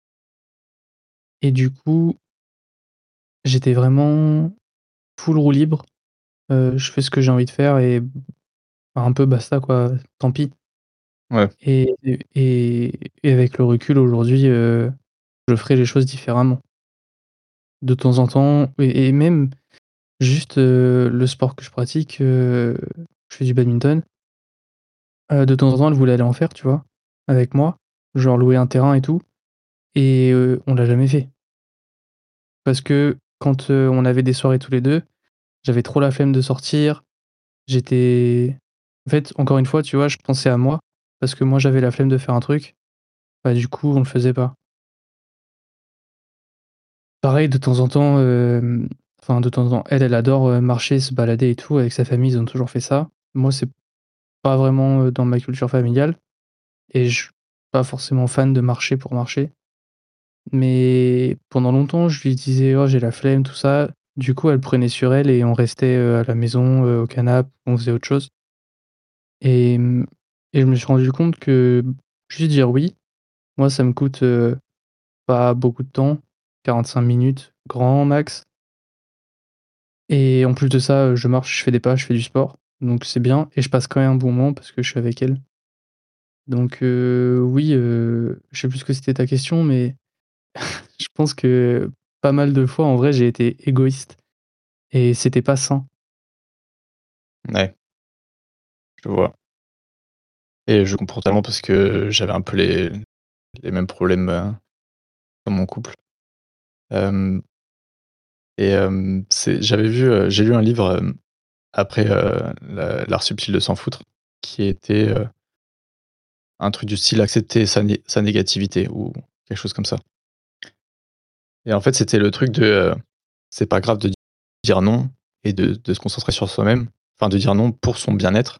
et du coup, j'étais vraiment full roue libre. Je fais ce que j'ai envie de faire et bah, un peu basta quoi, tant pis Ouais. et avec le recul aujourd'hui, je ferai les choses différemment. De temps en temps et même juste, le sport que je pratique, je fais du badminton. De temps en temps, elle voulait aller en faire, tu vois? Avec moi, genre louer un terrain et tout et on l'a jamais fait. Parce que quand, on avait des soirées tous les 2, j'avais trop la flemme de sortir. J'étais en fait, encore une fois, tu vois, je pensais à moi parce que moi, j'avais la flemme de faire un truc, bah, du coup, on le faisait pas. Pareil, de temps en temps, enfin, de temps en temps, elle, elle adore, marcher, se balader et tout. Avec sa famille, ils ont toujours fait ça. Moi, c'est pas vraiment, dans ma culture familiale et je suis pas forcément fan de marcher pour marcher. Mais pendant longtemps, je lui disais: «Oh, j'ai la flemme», tout ça. Du coup, elle prenait sur elle et on restait, à la maison, au canapé, on faisait autre chose et et je me suis rendu compte que juste dire «oui», moi, ça me coûte, pas beaucoup de temps, 45 minutes grand max et en plus de ça, je marche, je fais des pas, je fais du sport, donc c'est bien et je passe quand même un bon moment parce que je suis avec elle. Donc oui, je sais plus ce que c'était ta question, mais je pense que pas mal de fois, en vrai, j'ai été égoïste et c'était pas sain. Ouais, je vois et je comprends totalement parce que j'avais un peu les mêmes problèmes, dans mon couple. Hem j'ai lu un livre, après, l'art subtil de s'en foutre, qui était, un truc du style «Accepter sa négativité» ou quelque chose comme ça et en fait, c'était le truc de, c'est pas grave de dire non et de se concentrer sur soi-même, enfin de dire non pour son bien-être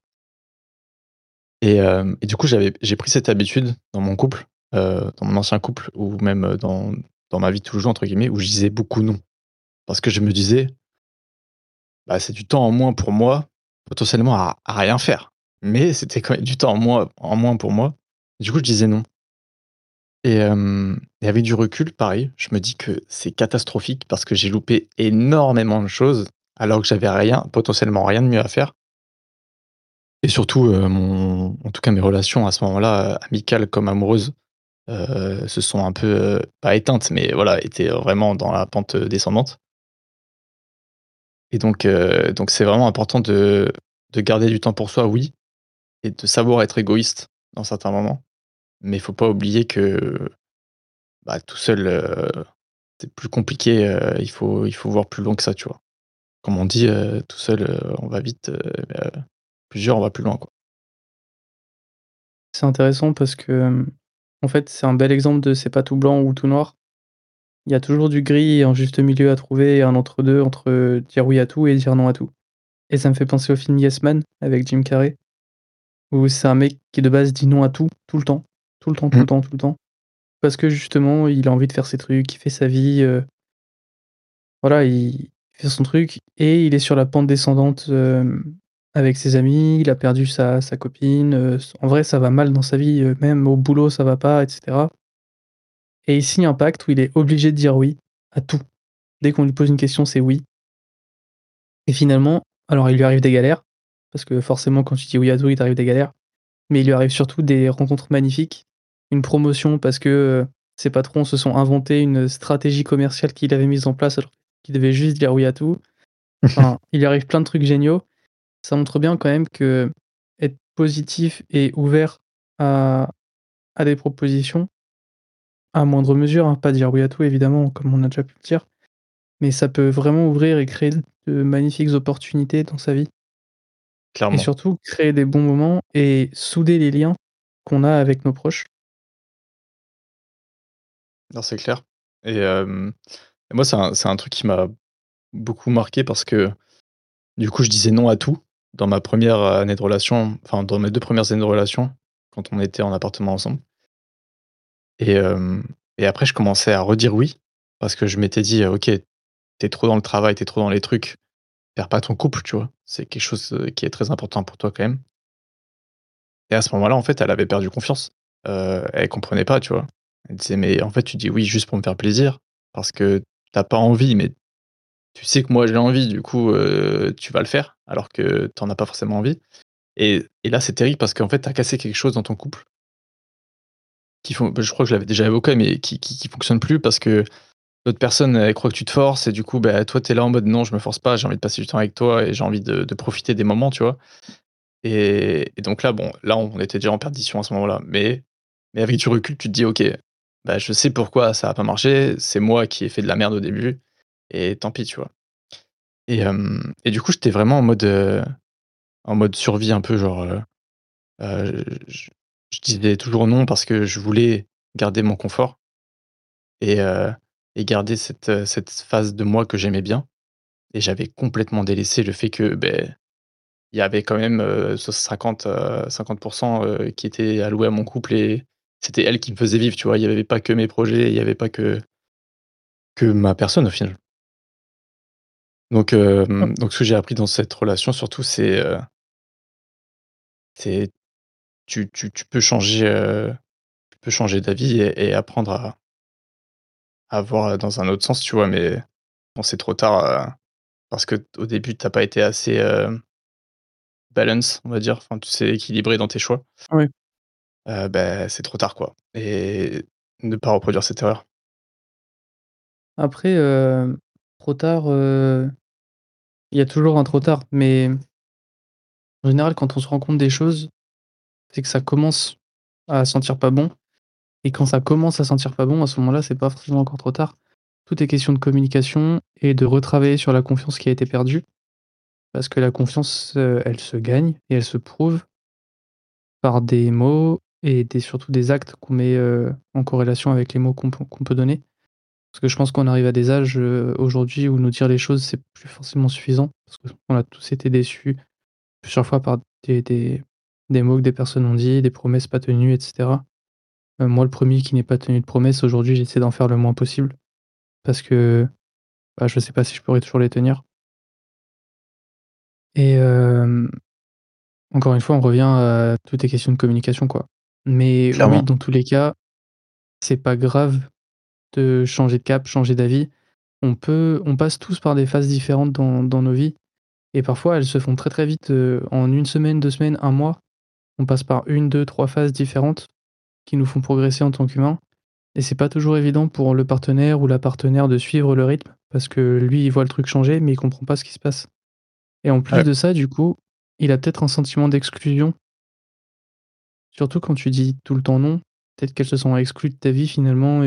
et du coup, j'ai pris cette habitude dans mon couple, dans mon ancien couple ou même, dans ma vie de tous les jours entre guillemets, où je disais beaucoup non. Parce que je me disais: «Bah, c'est du temps en moins pour moi, potentiellement à rien faire». Mais c'était quand même du temps en moins pour moi. Du coup, je disais non et avec du recul, pareil, je me dis que c'est catastrophique parce que j'ai loupé énormément de choses, alors que j'avais rien, potentiellement rien de mieux à faire et surtout, en tout cas mes relations à ce moment-là, amicales comme amoureuses, se sont un peu, pas éteintes, mais voilà, étaient vraiment dans la pente, descendante et donc c'est vraiment important de garder du temps pour soi, oui et de savoir être égoïste dans certains moments, mais il faut pas oublier que, bah, tout seul, c'est plus compliqué, il faut voir plus loin que ça, tu vois? Comme on dit, tout seul, on va vite, plusieurs, on va plus loin, quoi. C'est intéressant parce que, en fait, c'est un bel exemple de c'est pas tout blanc ou tout noir. Il y a toujours du gris et un juste milieu à trouver, un entre-deux entre, dire oui à tout et dire non à tout. Et ça me fait penser au film Yes Man avec Jim Carrey, où c'est un mec qui de base dit non à tout, tout le temps. Tout le temps, tout Mmh. le temps, tout le temps. Parce que justement, il a envie de faire ses trucs, il fait sa vie, voilà, il fait son truc et il est sur la pente descendante, avec ses amis, il a perdu sa copine, en vrai ça va mal dans sa vie, même au boulot ça va pas et cetera et il signe un pacte où il est obligé de dire oui à tout. Dès qu'on lui pose une question, c'est oui et finalement, alors il lui arrive des galères, parce que forcément quand tu dis oui à tout, il t'arrive des galères, mais il lui arrive surtout des rencontres magnifiques, une promotion parce que, ses patrons se sont inventés une stratégie commerciale qu'il avait mise en place alors qu'il devait juste dire oui à tout. Enfin, il lui arrive plein de trucs géniaux. Ça montre bien quand même que être positif et ouvert à des propositions, à moindre mesure, hein, pas dire oui à tout évidemment, comme on a déjà pu le dire, mais ça peut vraiment ouvrir et créer de magnifiques opportunités dans sa vie et Clairement. surtout créer des bons moments et souder les liens qu'on a avec nos proches. Non, c'est clair et moi, c'est un truc qui m'a beaucoup marqué parce que, du coup, je disais non à tout dans ma première année de relation, enfin, dans mes 2 premières années de relation, quand on était en appartement ensemble et et après je commençais à redire oui parce que je m'étais dit: «OK, t'es trop dans le travail, t'es trop dans les trucs, perds pas ton couple», tu vois? C'est quelque chose, qui est très important pour toi quand même et à ce moment-là, en fait, elle avait perdu confiance. Elle comprenait pas, tu vois? Elle disait: «Mais en fait, tu dis oui juste pour me faire plaisir parce que t'as pas envie, mais tu sais que moi j'ai envie, du coup, tu vas le faire alors que t'en as pas forcément envie» et là, c'est terrible parce qu'en fait, t'as cassé quelque chose dans ton couple qui font bah, je crois que je l'avais déjà évoqué, mais qui fonctionne plus parce que l'autre personne, elle croit que tu te forces et du coup, bah, toi, tu es là en mode: «Non, je me force pas, j'ai envie de passer du temps avec toi et j'ai envie de profiter des moments», tu vois? Et donc là, bon, là, on était déjà en perdition à ce moment-là, mais avec du recul, tu te dis: «OK, bah, je sais pourquoi ça a pas marché, c'est moi qui ai fait de la merde au début et tant pis», tu vois? Et du coup, j'étais vraiment en mode survie un peu genre, je disais toujours non parce que je voulais garder mon confort et heu et garder cette phase de moi que j'aimais bien et j'avais complètement délaissé le fait que, beh, il y avait quand même, ce 50 qui était alloué à mon couple et c'était elle qui me faisait vivre, tu vois? Il y avait pas que mes projets, il y avait pas que ma personne au final. Donc ce que j'ai appris dans cette relation surtout, c'est tu peux changer, tu peux changer d'avis et apprendre à voir dans un autre sens, tu vois? Mais quand c'est trop tard, parce qu'au début tu as pas été assez, balance, on va dire, enfin, tu sais, équilibré dans tes choix, Ouais. bah, c'est trop tard, quoi et ne pas reproduire cette erreur. Après, trop tard, il y a toujours un trop tard, mais en général quand on se rend compte des choses, c'est que ça commence à sentir pas bon. Et quand ça commence à sentir pas bon, à ce moment-là, c'est pas forcément encore trop tard. Tout est question de communication et de retravailler sur la confiance qui a été perdue. Parce que la confiance, elle se gagne et elle se prouve par des mots et surtout des actes qu'on met, en corrélation avec les mots qu'on peut donner. Parce que je pense qu'on arrive à des âges, aujourd'hui où nous dire les choses, c'est plus forcément suffisant. Parce qu'on a tous été déçus plusieurs fois par des mots que des personnes ont dit, des promesses pas tenues et cetera. Moi, le premier qui n'ai pas tenu de promesse, aujourd'hui, j'essaie d'en faire le moins possible parce que, bah, je sais pas si je pourrais toujours les tenir et encore une fois, on revient à tout est question de communication, quoi. Mais oui, Clairement. dans tous les cas, c'est pas grave de changer de cap, changer d'avis. On passe tous par des phases différentes dans nos vies et parfois elles se font très, très vite, en une semaine, 2 semaines, un mois. On passe par une, deux, trois phases différentes qui nous font progresser en tant qu'humains. Et c'est pas toujours évident pour le partenaire ou la partenaire de suivre le rythme, parce que lui, il voit le truc changer, mais il comprend pas ce qui se passe. Et en plus Ouais, de ça, du coup, il a peut-être un sentiment d'exclusion, surtout quand tu dis tout le temps non. Peut-être qu'elle se sent exclue de ta vie finalement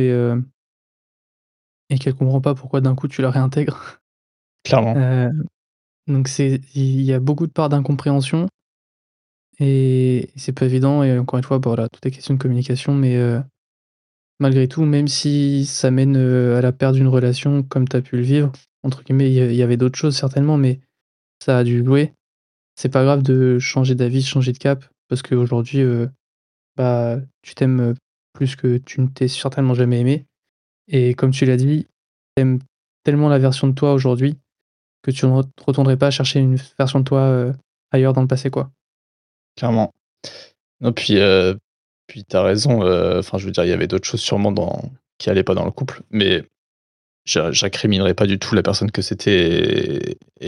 et qu'elle comprend pas pourquoi d'un coup tu la réintègres. clairement. Heu, donc il y a beaucoup de parts d'incompréhension et c'est pas évident et encore une fois, bah, voilà, tout est question de communication, mais malgré tout, même si ça mène, à la perte d'une relation comme tu as pu le vivre, entre guillemets, il y avait d'autres choses certainement, mais ça a dû jouer. C'est pas grave de changer d'avis, de changer de cap, parce qu'aujourd'hui, bah, tu t'aimes, plus que tu ne t'es certainement jamais aimé et comme tu l'as dit, tu aimes tellement la version de toi aujourd'hui que tu ne retournerais pas chercher une version de toi, ailleurs dans le passé, quoi. Clairement. Non, puis tu raison, enfin, je veux dire, il y avait d'autres choses sûrement qui allaient pas dans le couple, mais j'incriminerais pas du tout la personne que c'était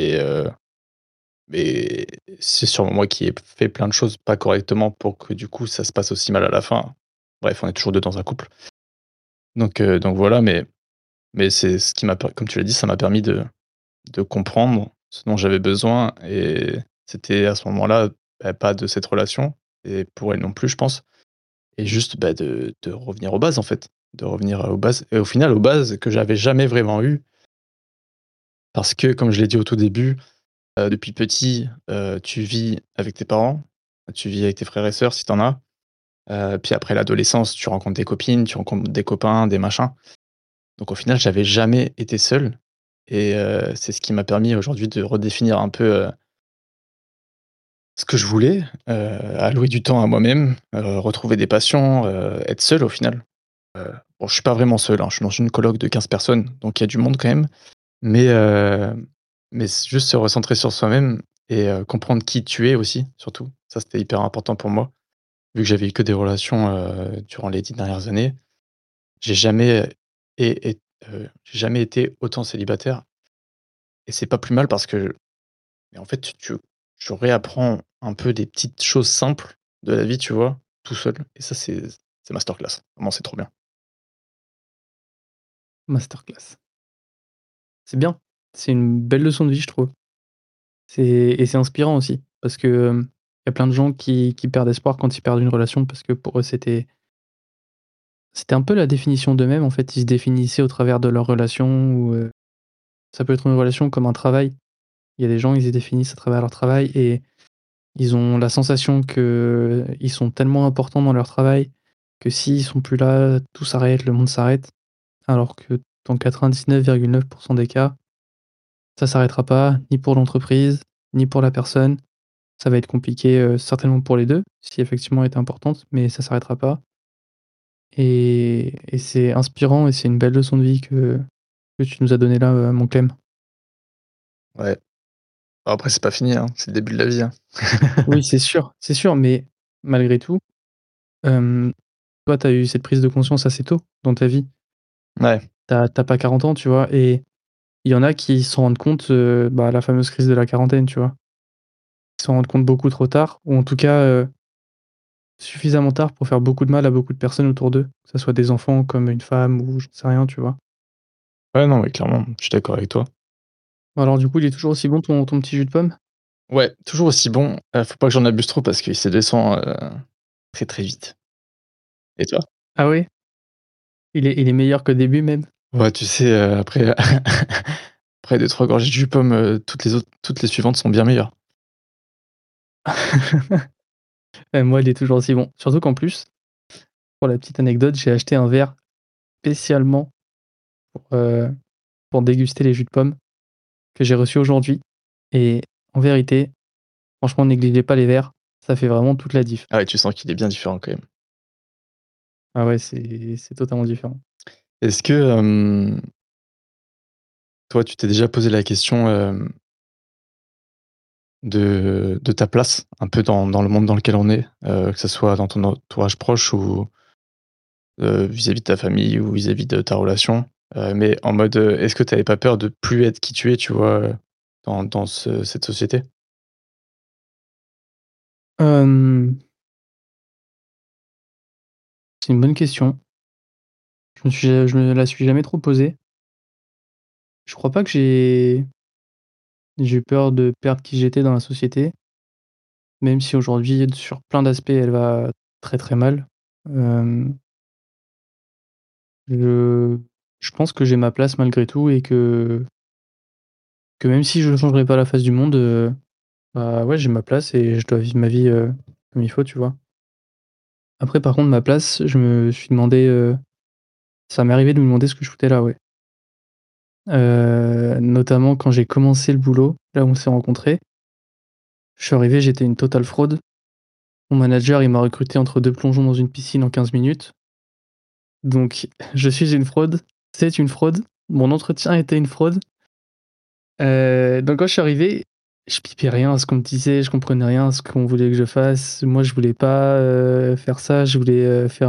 mais c'est sûrement moi qui ai fait plein de choses pas correctement pour que du coup ça se passe aussi mal à la fin. Bref, on est toujours 2 dans un couple. Donc voilà, mais c'est ce qui m'a per comme tu l'as dit, ça m'a permis de comprendre ce dont j'avais besoin et c'était à ce moment-là, bah, pas de cette relation et pour elle non plus, je pense et juste, bah, de revenir aux bases, en fait. De revenir, aux bases et au final, aux bases que j'avais jamais vraiment eues parce que comme je l'ai dit au tout début, depuis petit, tu vis avec tes parents, tu vis avec tes frères et sœurs si tu en as, puis après l'adolescence, tu rencontres des copines, tu rencontres des copains, des machins. Donc au final, j'avais jamais été seul et c'est ce qui m'a permis aujourd'hui de redéfinir un peu, ce que je voulais, allouer du temps à moi-même, retrouver des passions, être seul au final. Bon, je suis pas vraiment seul, hein, je suis dans une coloc de 15 personnes, donc il y a du monde quand même, mais c'est juste se recentrer sur soi-même et comprendre qui tu es aussi, surtout. Ça, c'était hyper important pour moi, vu que j'avais eu que des relations, durant les 10 dernières années. J'ai jamais, j'ai jamais été autant célibataire et c'est pas plus mal parce que mais en fait, tu réapprends un peu des petites choses simples de la vie, tu vois? Tout seul et ça, c'est masterclass. Vraiment, c'est trop bien. Masterclass. C'est bien, c'est une belle leçon de vie, je trouve. C'est inspirant aussi parce que, il y a plein de gens qui perdent espoir quand ils perdent une relation parce que pour eux, c'était un peu la définition d'eux-mêmes, en fait. Ils se définissaient au travers de leur relation ou, ça peut être une relation comme un travail. Il y a des gens, ils se définissent à travers leur travail et ils ont la sensation qu'ils sont tellement importants dans leur travail que s'ils sont plus là, tout s'arrête, le monde s'arrête. Alors que dans 99,9 des cas, ça s'arrêtera pas, ni pour l'entreprise, ni pour la personne. Ça va être compliqué, certainement pour les 2 si effectivement elle est importante, mais ça s'arrêtera pas et c'est inspirant et c'est une belle leçon de vie que tu nous as donnée là, mon Clem. Ouais. Après, c'est pas fini, hein, c'est le début de la vie, hein. Oui, c'est sûr, mais malgré tout, hem, toi, tu as eu cette prise de conscience assez tôt dans ta vie. Ouais. Tu as pas 40 ans, tu vois? Et il y en a qui s'en rendent compte, bah, la fameuse crise de la quarantaine, tu vois? Ils s'en rendent compte beaucoup trop tard ou en tout cas, suffisamment tard pour faire beaucoup de mal à beaucoup de personnes autour d'eux, que ça soit des enfants comme une femme ou j'en sais rien, tu vois? Ouais, non, mais clairement, je suis d'accord avec toi. Alors du coup, il est toujours aussi bon ton petit jus de pomme? Ouais, toujours aussi bon, faut pas que j'en abuse trop parce qu'il se descend, très, très vite. Et toi? Ah ouais? Il est meilleur qu'au début même? Ouais, tu sais, après après 2-3 gorgées de jus pomme, toutes les suivantes sont bien meilleures. Moi, il est toujours aussi bon. Surtout qu'en plus, pour la petite anecdote, j'ai acheté un verre spécialement heu, pour déguster les jus de pomme que j'ai reçu aujourd'hui et en vérité, franchement, négligez pas les verres, ça fait vraiment toute la diff. Ah ouais, tu sens qu'il est bien différent quand même. Ah ouais, c'est totalement différent. Est-ce que, toi, tu t'es déjà posé la question, de ta place un peu dans le monde dans lequel on est, que ce soit dans ton entourage proche ou, vis-à-vis de ta famille ou vis-à-vis de ta relation? Mais en mode, est-ce que tu avais pas peur de plus être qui tu es, tu vois, dans cette société? Hem, c'est une bonne question. Je me la suis jamais trop posée. Je crois pas que j'ai eu peur de perdre qui j'étais dans la société, même si aujourd'hui, sur plein d'aspects, elle va très, très mal. Hem, je je pense que j'ai ma place malgré tout et que même si je ne changerai pas la face du monde, bah, ouais, j'ai ma place et je dois vivre ma vie, comme il faut, tu vois? Après par contre ma place, je me suis demandé, Ça m'est arrivé de me demander ce que je foutais là, ouais. Notamment quand j'ai commencé le boulot, là où on s'est rencontrés. Je suis arrivé, j'étais une totale fraude. Mon manager, il m'a recruté entre 2 plongeons dans une piscine en 15 minutes. Donc je suis une fraude, c'est une fraude, mon entretien était une fraude. Donc quand je suis arrivé, je pipais rien à ce qu'on me disait, je comprenais rien à ce qu'on voulait que je fasse. Moi, je voulais pas, faire ça, je voulais, faire,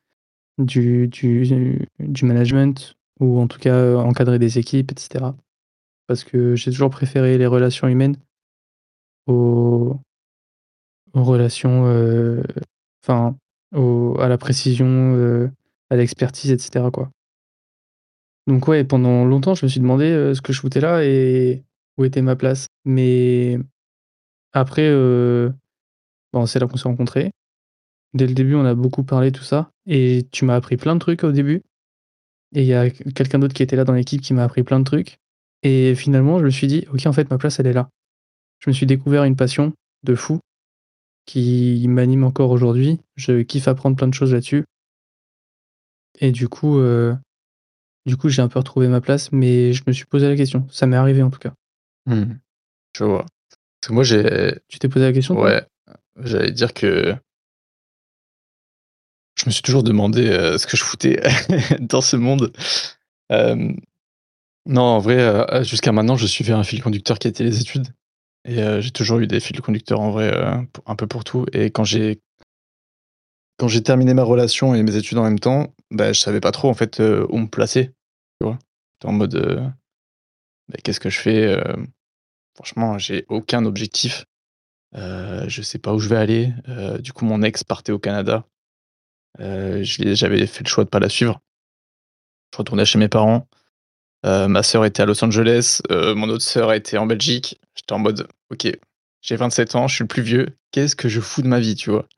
du management ou en tout cas, encadrer des équipes et cetera. Parce que j'ai toujours préféré les relations humaines aux relations, enfin, à la précision, à l'expertise et cetera, quoi. Donc ouais, pendant longtemps, je me suis demandé, ce que je foutais là et où était ma place. Mais après, bon, c'est là qu'on s'est rencontrés. Dès le début, on a beaucoup parlé, tout ça et tu m'as appris plein de trucs au début et il y a quelqu'un d'autre qui était là dans l'équipe qui m'a appris plein de trucs et finalement, je me suis dit: «OK, en fait, ma place, elle est là». Je me suis découvert une passion de fou qui m'anime encore aujourd'hui. Je kiffe apprendre plein de choses là-dessus et du coup, j'ai un peu retrouvé ma place, mais je me suis posé la question. Ça m'est arrivé en tout cas. Mmh. Je vois. Parce que moi j'ai Tu t'es posé la question toi? ouais, j'allais dire que je me suis toujours demandé, ce que je foutais dans ce monde. Hem, non, en vrai, jusqu'à maintenant, je suivais un fil conducteur qui était les études et j'ai toujours eu des fils conducteurs en vrai, pour un peu pour tout et quand j'ai terminé ma relation et mes études en même temps, bah, je savais pas trop en fait, où me placer, tu vois? J'étais en mode, «Bah, qu'est-ce que je fais?» Franchement, j'ai aucun objectif, je sais pas où je vais aller, du coup, mon ex partait au Canada, j'avais fait le choix de pas la suivre. Je retournais chez mes parents, ma sœur était à Los Angeles, mon autre sœur était en Belgique. J'étais en mode: «OK, j'ai 27 ans, je suis le plus vieux, qu'est-ce que je fous de ma vie?» tu vois?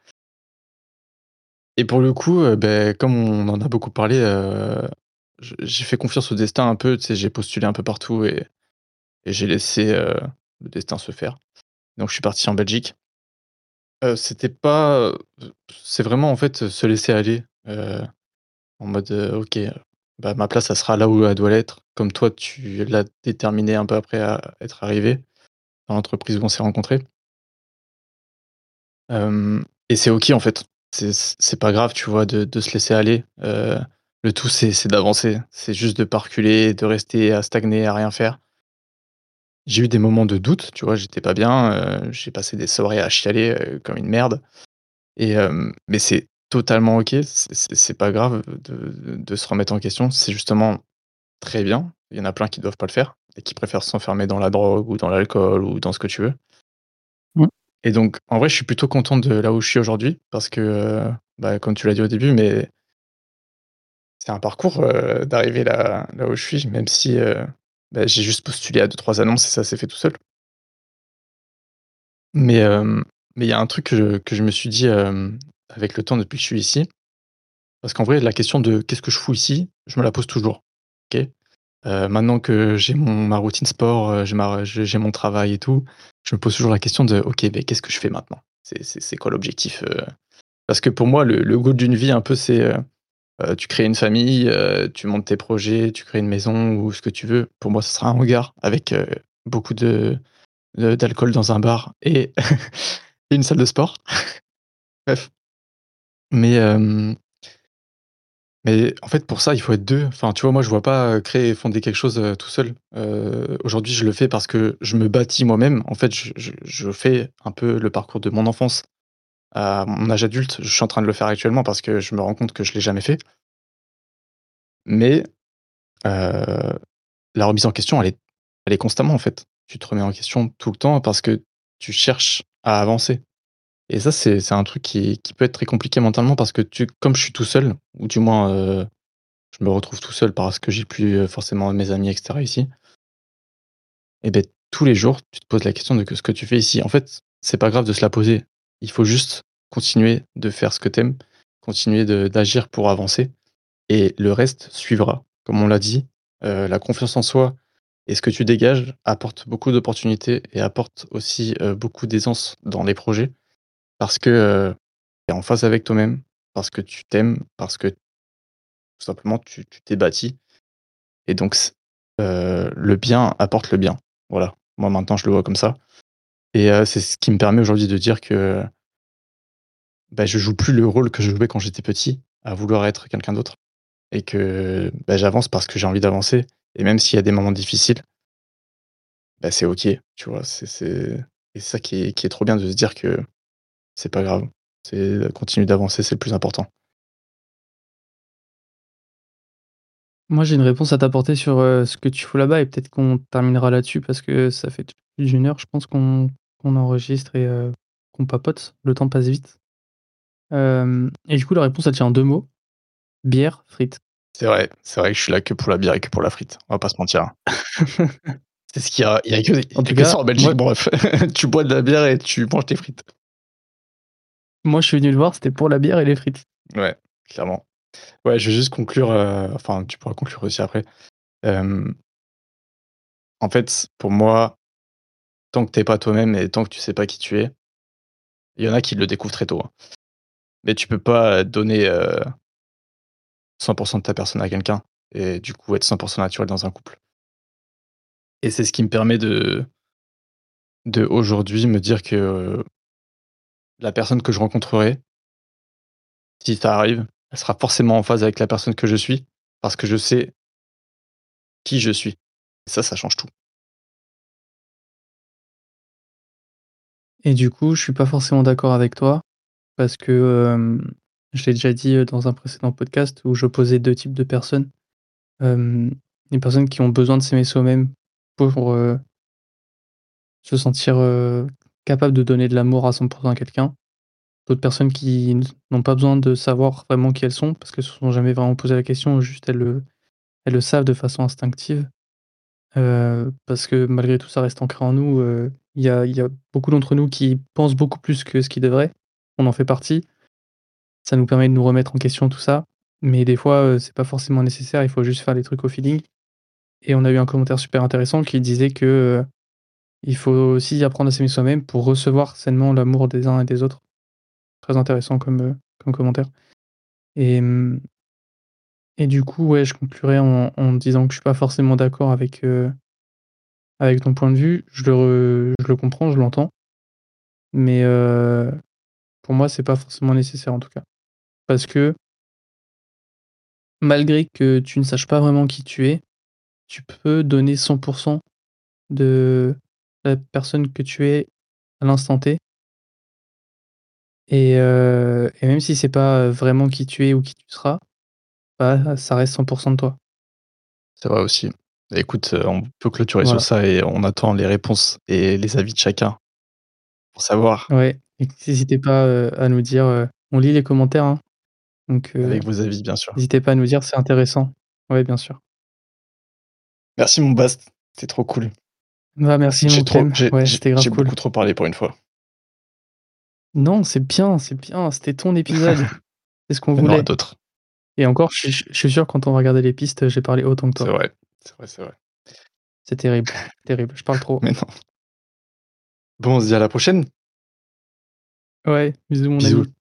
Et pour le coup, comme on en a beaucoup parlé, je j'ai fait confiance au destin un peu, tu sais, j'ai postulé un peu partout et j'ai laissé, le destin se faire. Donc je suis parti en Belgique. C'était pas, c'est vraiment en fait, se laisser aller, en mode, OK, bah, ma place, ça sera là où elle doit l'être. Comme toi, tu l'as déterminé un peu après à être arrivé dans l'entreprise où on s'est rencontrés. Et c'est OK en fait. C'est pas grave, tu vois, de se laisser aller. Le tout, c'est d'avancer. C'est juste de pas reculer, de rester à stagner, à rien faire. J'ai eu des moments de doute, tu vois? J'étais pas bien, j'ai passé des soirées à chialer, comme une merde et mais c'est totalement OK. C'est pas grave de se remettre en question. C'est justement très bien. Il y en a plein qui doivent pas le faire et qui préfèrent s'enfermer dans la drogue ou dans l'alcool ou dans ce que tu veux. Mmh. Et donc, en vrai, je suis plutôt content de là où je suis aujourd'hui parce que, bah, comme tu l'as dit au début, mais c'est un parcours, d'arriver là où je suis, même si, bah, j'ai juste postulé à deux trois annonces et ça s'est fait tout seul. Mais, mais il y a un truc que je me suis dit, avec le temps depuis que je suis ici, parce qu'en vrai, la question de: «Qu'est-ce que je fous ici?» je me la pose toujours, OK? Maintenant que j'ai ma routine sport, j'ai mon travail et tout, je me pose toujours la question de: «OK, beh, qu'est-ce que je fais maintenant?» C'est quoi l'objectif, Parce que pour moi, le goal d'une vie un peu, c'est, tu crées une famille, tu montes tes projets, tu crées une maison ou ce que tu veux. Pour moi, ce sera un hangar avec, beaucoup d'alcool dans un bar et et une salle de sport. Bref, mais mais en fait, pour ça, il faut être 2. Enfin, tu vois, moi, je vois pas, créer et fonder quelque chose, tout seul. Aujourd'hui, je le fais parce que je me bâtis moi-même. En fait, je fais un peu le parcours de mon enfance à mon âge adulte. Je suis en train de le faire actuellement parce que je me rends compte que je l'ai jamais fait. Mais, heu, la remise en question, elle est constamment, en fait. Tu te remets en question tout le temps parce que tu cherches à avancer et ça, c'est un truc qui peut être très compliqué mentalement parce que comme je suis tout seul ou du moins, je me retrouve tout seul parce que j'ai plus, forcément mes amis et cetera ici et beh, tous les jours, tu te poses la question de que ce que tu fais ici. En fait, c'est pas grave de se la poser. Il faut juste continuer de faire ce que tu aimes, continuer d'agir pour avancer et le reste suivra. Comme on l'a dit, la confiance en soi et ce que tu dégages apporte beaucoup d'opportunités et apporte aussi, beaucoup d'aisance dans les projets parce que, tu es en phase avec toi-même, parce que tu t'aimes, parce que Tout simplement, tu t'es bâti et donc le bien apporte le bien. Voilà. Moi, maintenant, je le vois comme ça et c'est ce qui me permet aujourd'hui de dire que, bah, je joue plus le rôle que je jouais quand j'étais petit, à vouloir être quelqu'un d'autre et que, bah, j'avance parce que j'ai envie d'avancer et même s'il y a des moments difficiles, bah, c'est OK, tu vois? C'est ça qui est trop bien de se dire que c'est pas grave. C'est continue d'avancer, c'est le plus important. Moi, j'ai une réponse à t'apporter sur, ce que tu fous là-bas et peut-être qu'on terminera là-dessus parce que ça fait plus d'1 heure, je pense qu'on enregistre et qu'on papote. Le temps passe vite. Et du coup, la réponse, elle tient en 2 mots: bière, frites. C'est vrai que je suis là que pour la bière et que pour la frite, on va pas se mentir, hein. C'est ce qu'il y a En il y a tout que ça cas, en Belgique, moi bref. Tu bois de la bière et tu manges tes frites. moi, je suis venu le voir, c'était pour la bière et les frites. Ouais, clairement. Ouais, je vais juste conclure, enfin, tu pourras conclure aussi après. Hem, En fait, pour moi, tant que tu es pas toi-même et tant que tu sais pas qui tu es, il y en a qui le découvrent très tôt, hein. Mais tu peux pas donner, 100 de ta personne à quelqu'un et du coup être 100 naturel dans un couple. Et c'est ce qui me permet de aujourd'hui me dire que, la personne que je rencontrerai, si ça arrive, elle sera forcément en phase avec la personne que je suis, parce que je sais qui je suis. Et ça change tout. Et du coup, je suis pas forcément d'accord avec toi parce que, je l'ai déjà dit, dans un précédent podcast où j'opposais 2 types de personnes. Hem, les personnes qui ont besoin de s'aimer soi-même pour, se sentir, capable de donner de l'amour à 100 à quelqu'un. D'autres personnes qui n'ont pas besoin de savoir vraiment qui elles sont parce qu'elles se sont jamais vraiment posé la question, juste elles le savent de façon instinctive. Parce que malgré tout ça reste ancré en nous, il y a beaucoup d'entre nous qui pensent beaucoup plus que ce qu'ils devraient. On en fait partie. Ça nous permet de nous remettre en question tout ça, mais des fois, c'est pas forcément nécessaire, il faut juste faire les trucs au feeling et on a eu un commentaire super intéressant qui disait que, il faut aussi apprendre à s'aimer soi-même pour recevoir sainement l'amour des uns et des autres. Très intéressant comme commentaire et et du coup, ouais, je conclurai en disant que je suis pas forcément d'accord avec ton point de vue. Je le comprends, je l'entends, mais pour moi, c'est pas forcément nécessaire en tout cas. Parce que malgré que tu ne saches pas vraiment qui tu es, tu peux donner 100 de la personne que tu es à l'instant T et même si c'est pas, vraiment qui tu es ou qui tu seras, bah, ça reste 100 de toi. C'est vrai aussi. Écoute, on peut clôturer sur Voilà. ça et on attend les réponses et les avis de chacun pour savoir Ouais et n'hésitez pas, à nous dire, on lit les commentaires, hein, donc avec vos avis, bien sûr. n'hésitez pas à nous dire, c'est intéressant. Ouais, bien sûr. Merci mon Bast, c'est trop cool. Bah, merci mon Clem. Ouais, c'était grave J'ai cool. beaucoup trop parlé pour une fois. Non, c'est bien, c'était ton épisode. C'est ce qu'on Il y en aura voulait d'autres. et encore, je suis sûr quand on va regarder les pistes, j'ai parlé autant que C'est toi. vrai, c'est vrai, c'est vrai. C'est terrible, terrible, je parle trop. Mais non. Bon, on se dit à la prochaine. Ouais, bisous mon Bisous. ami.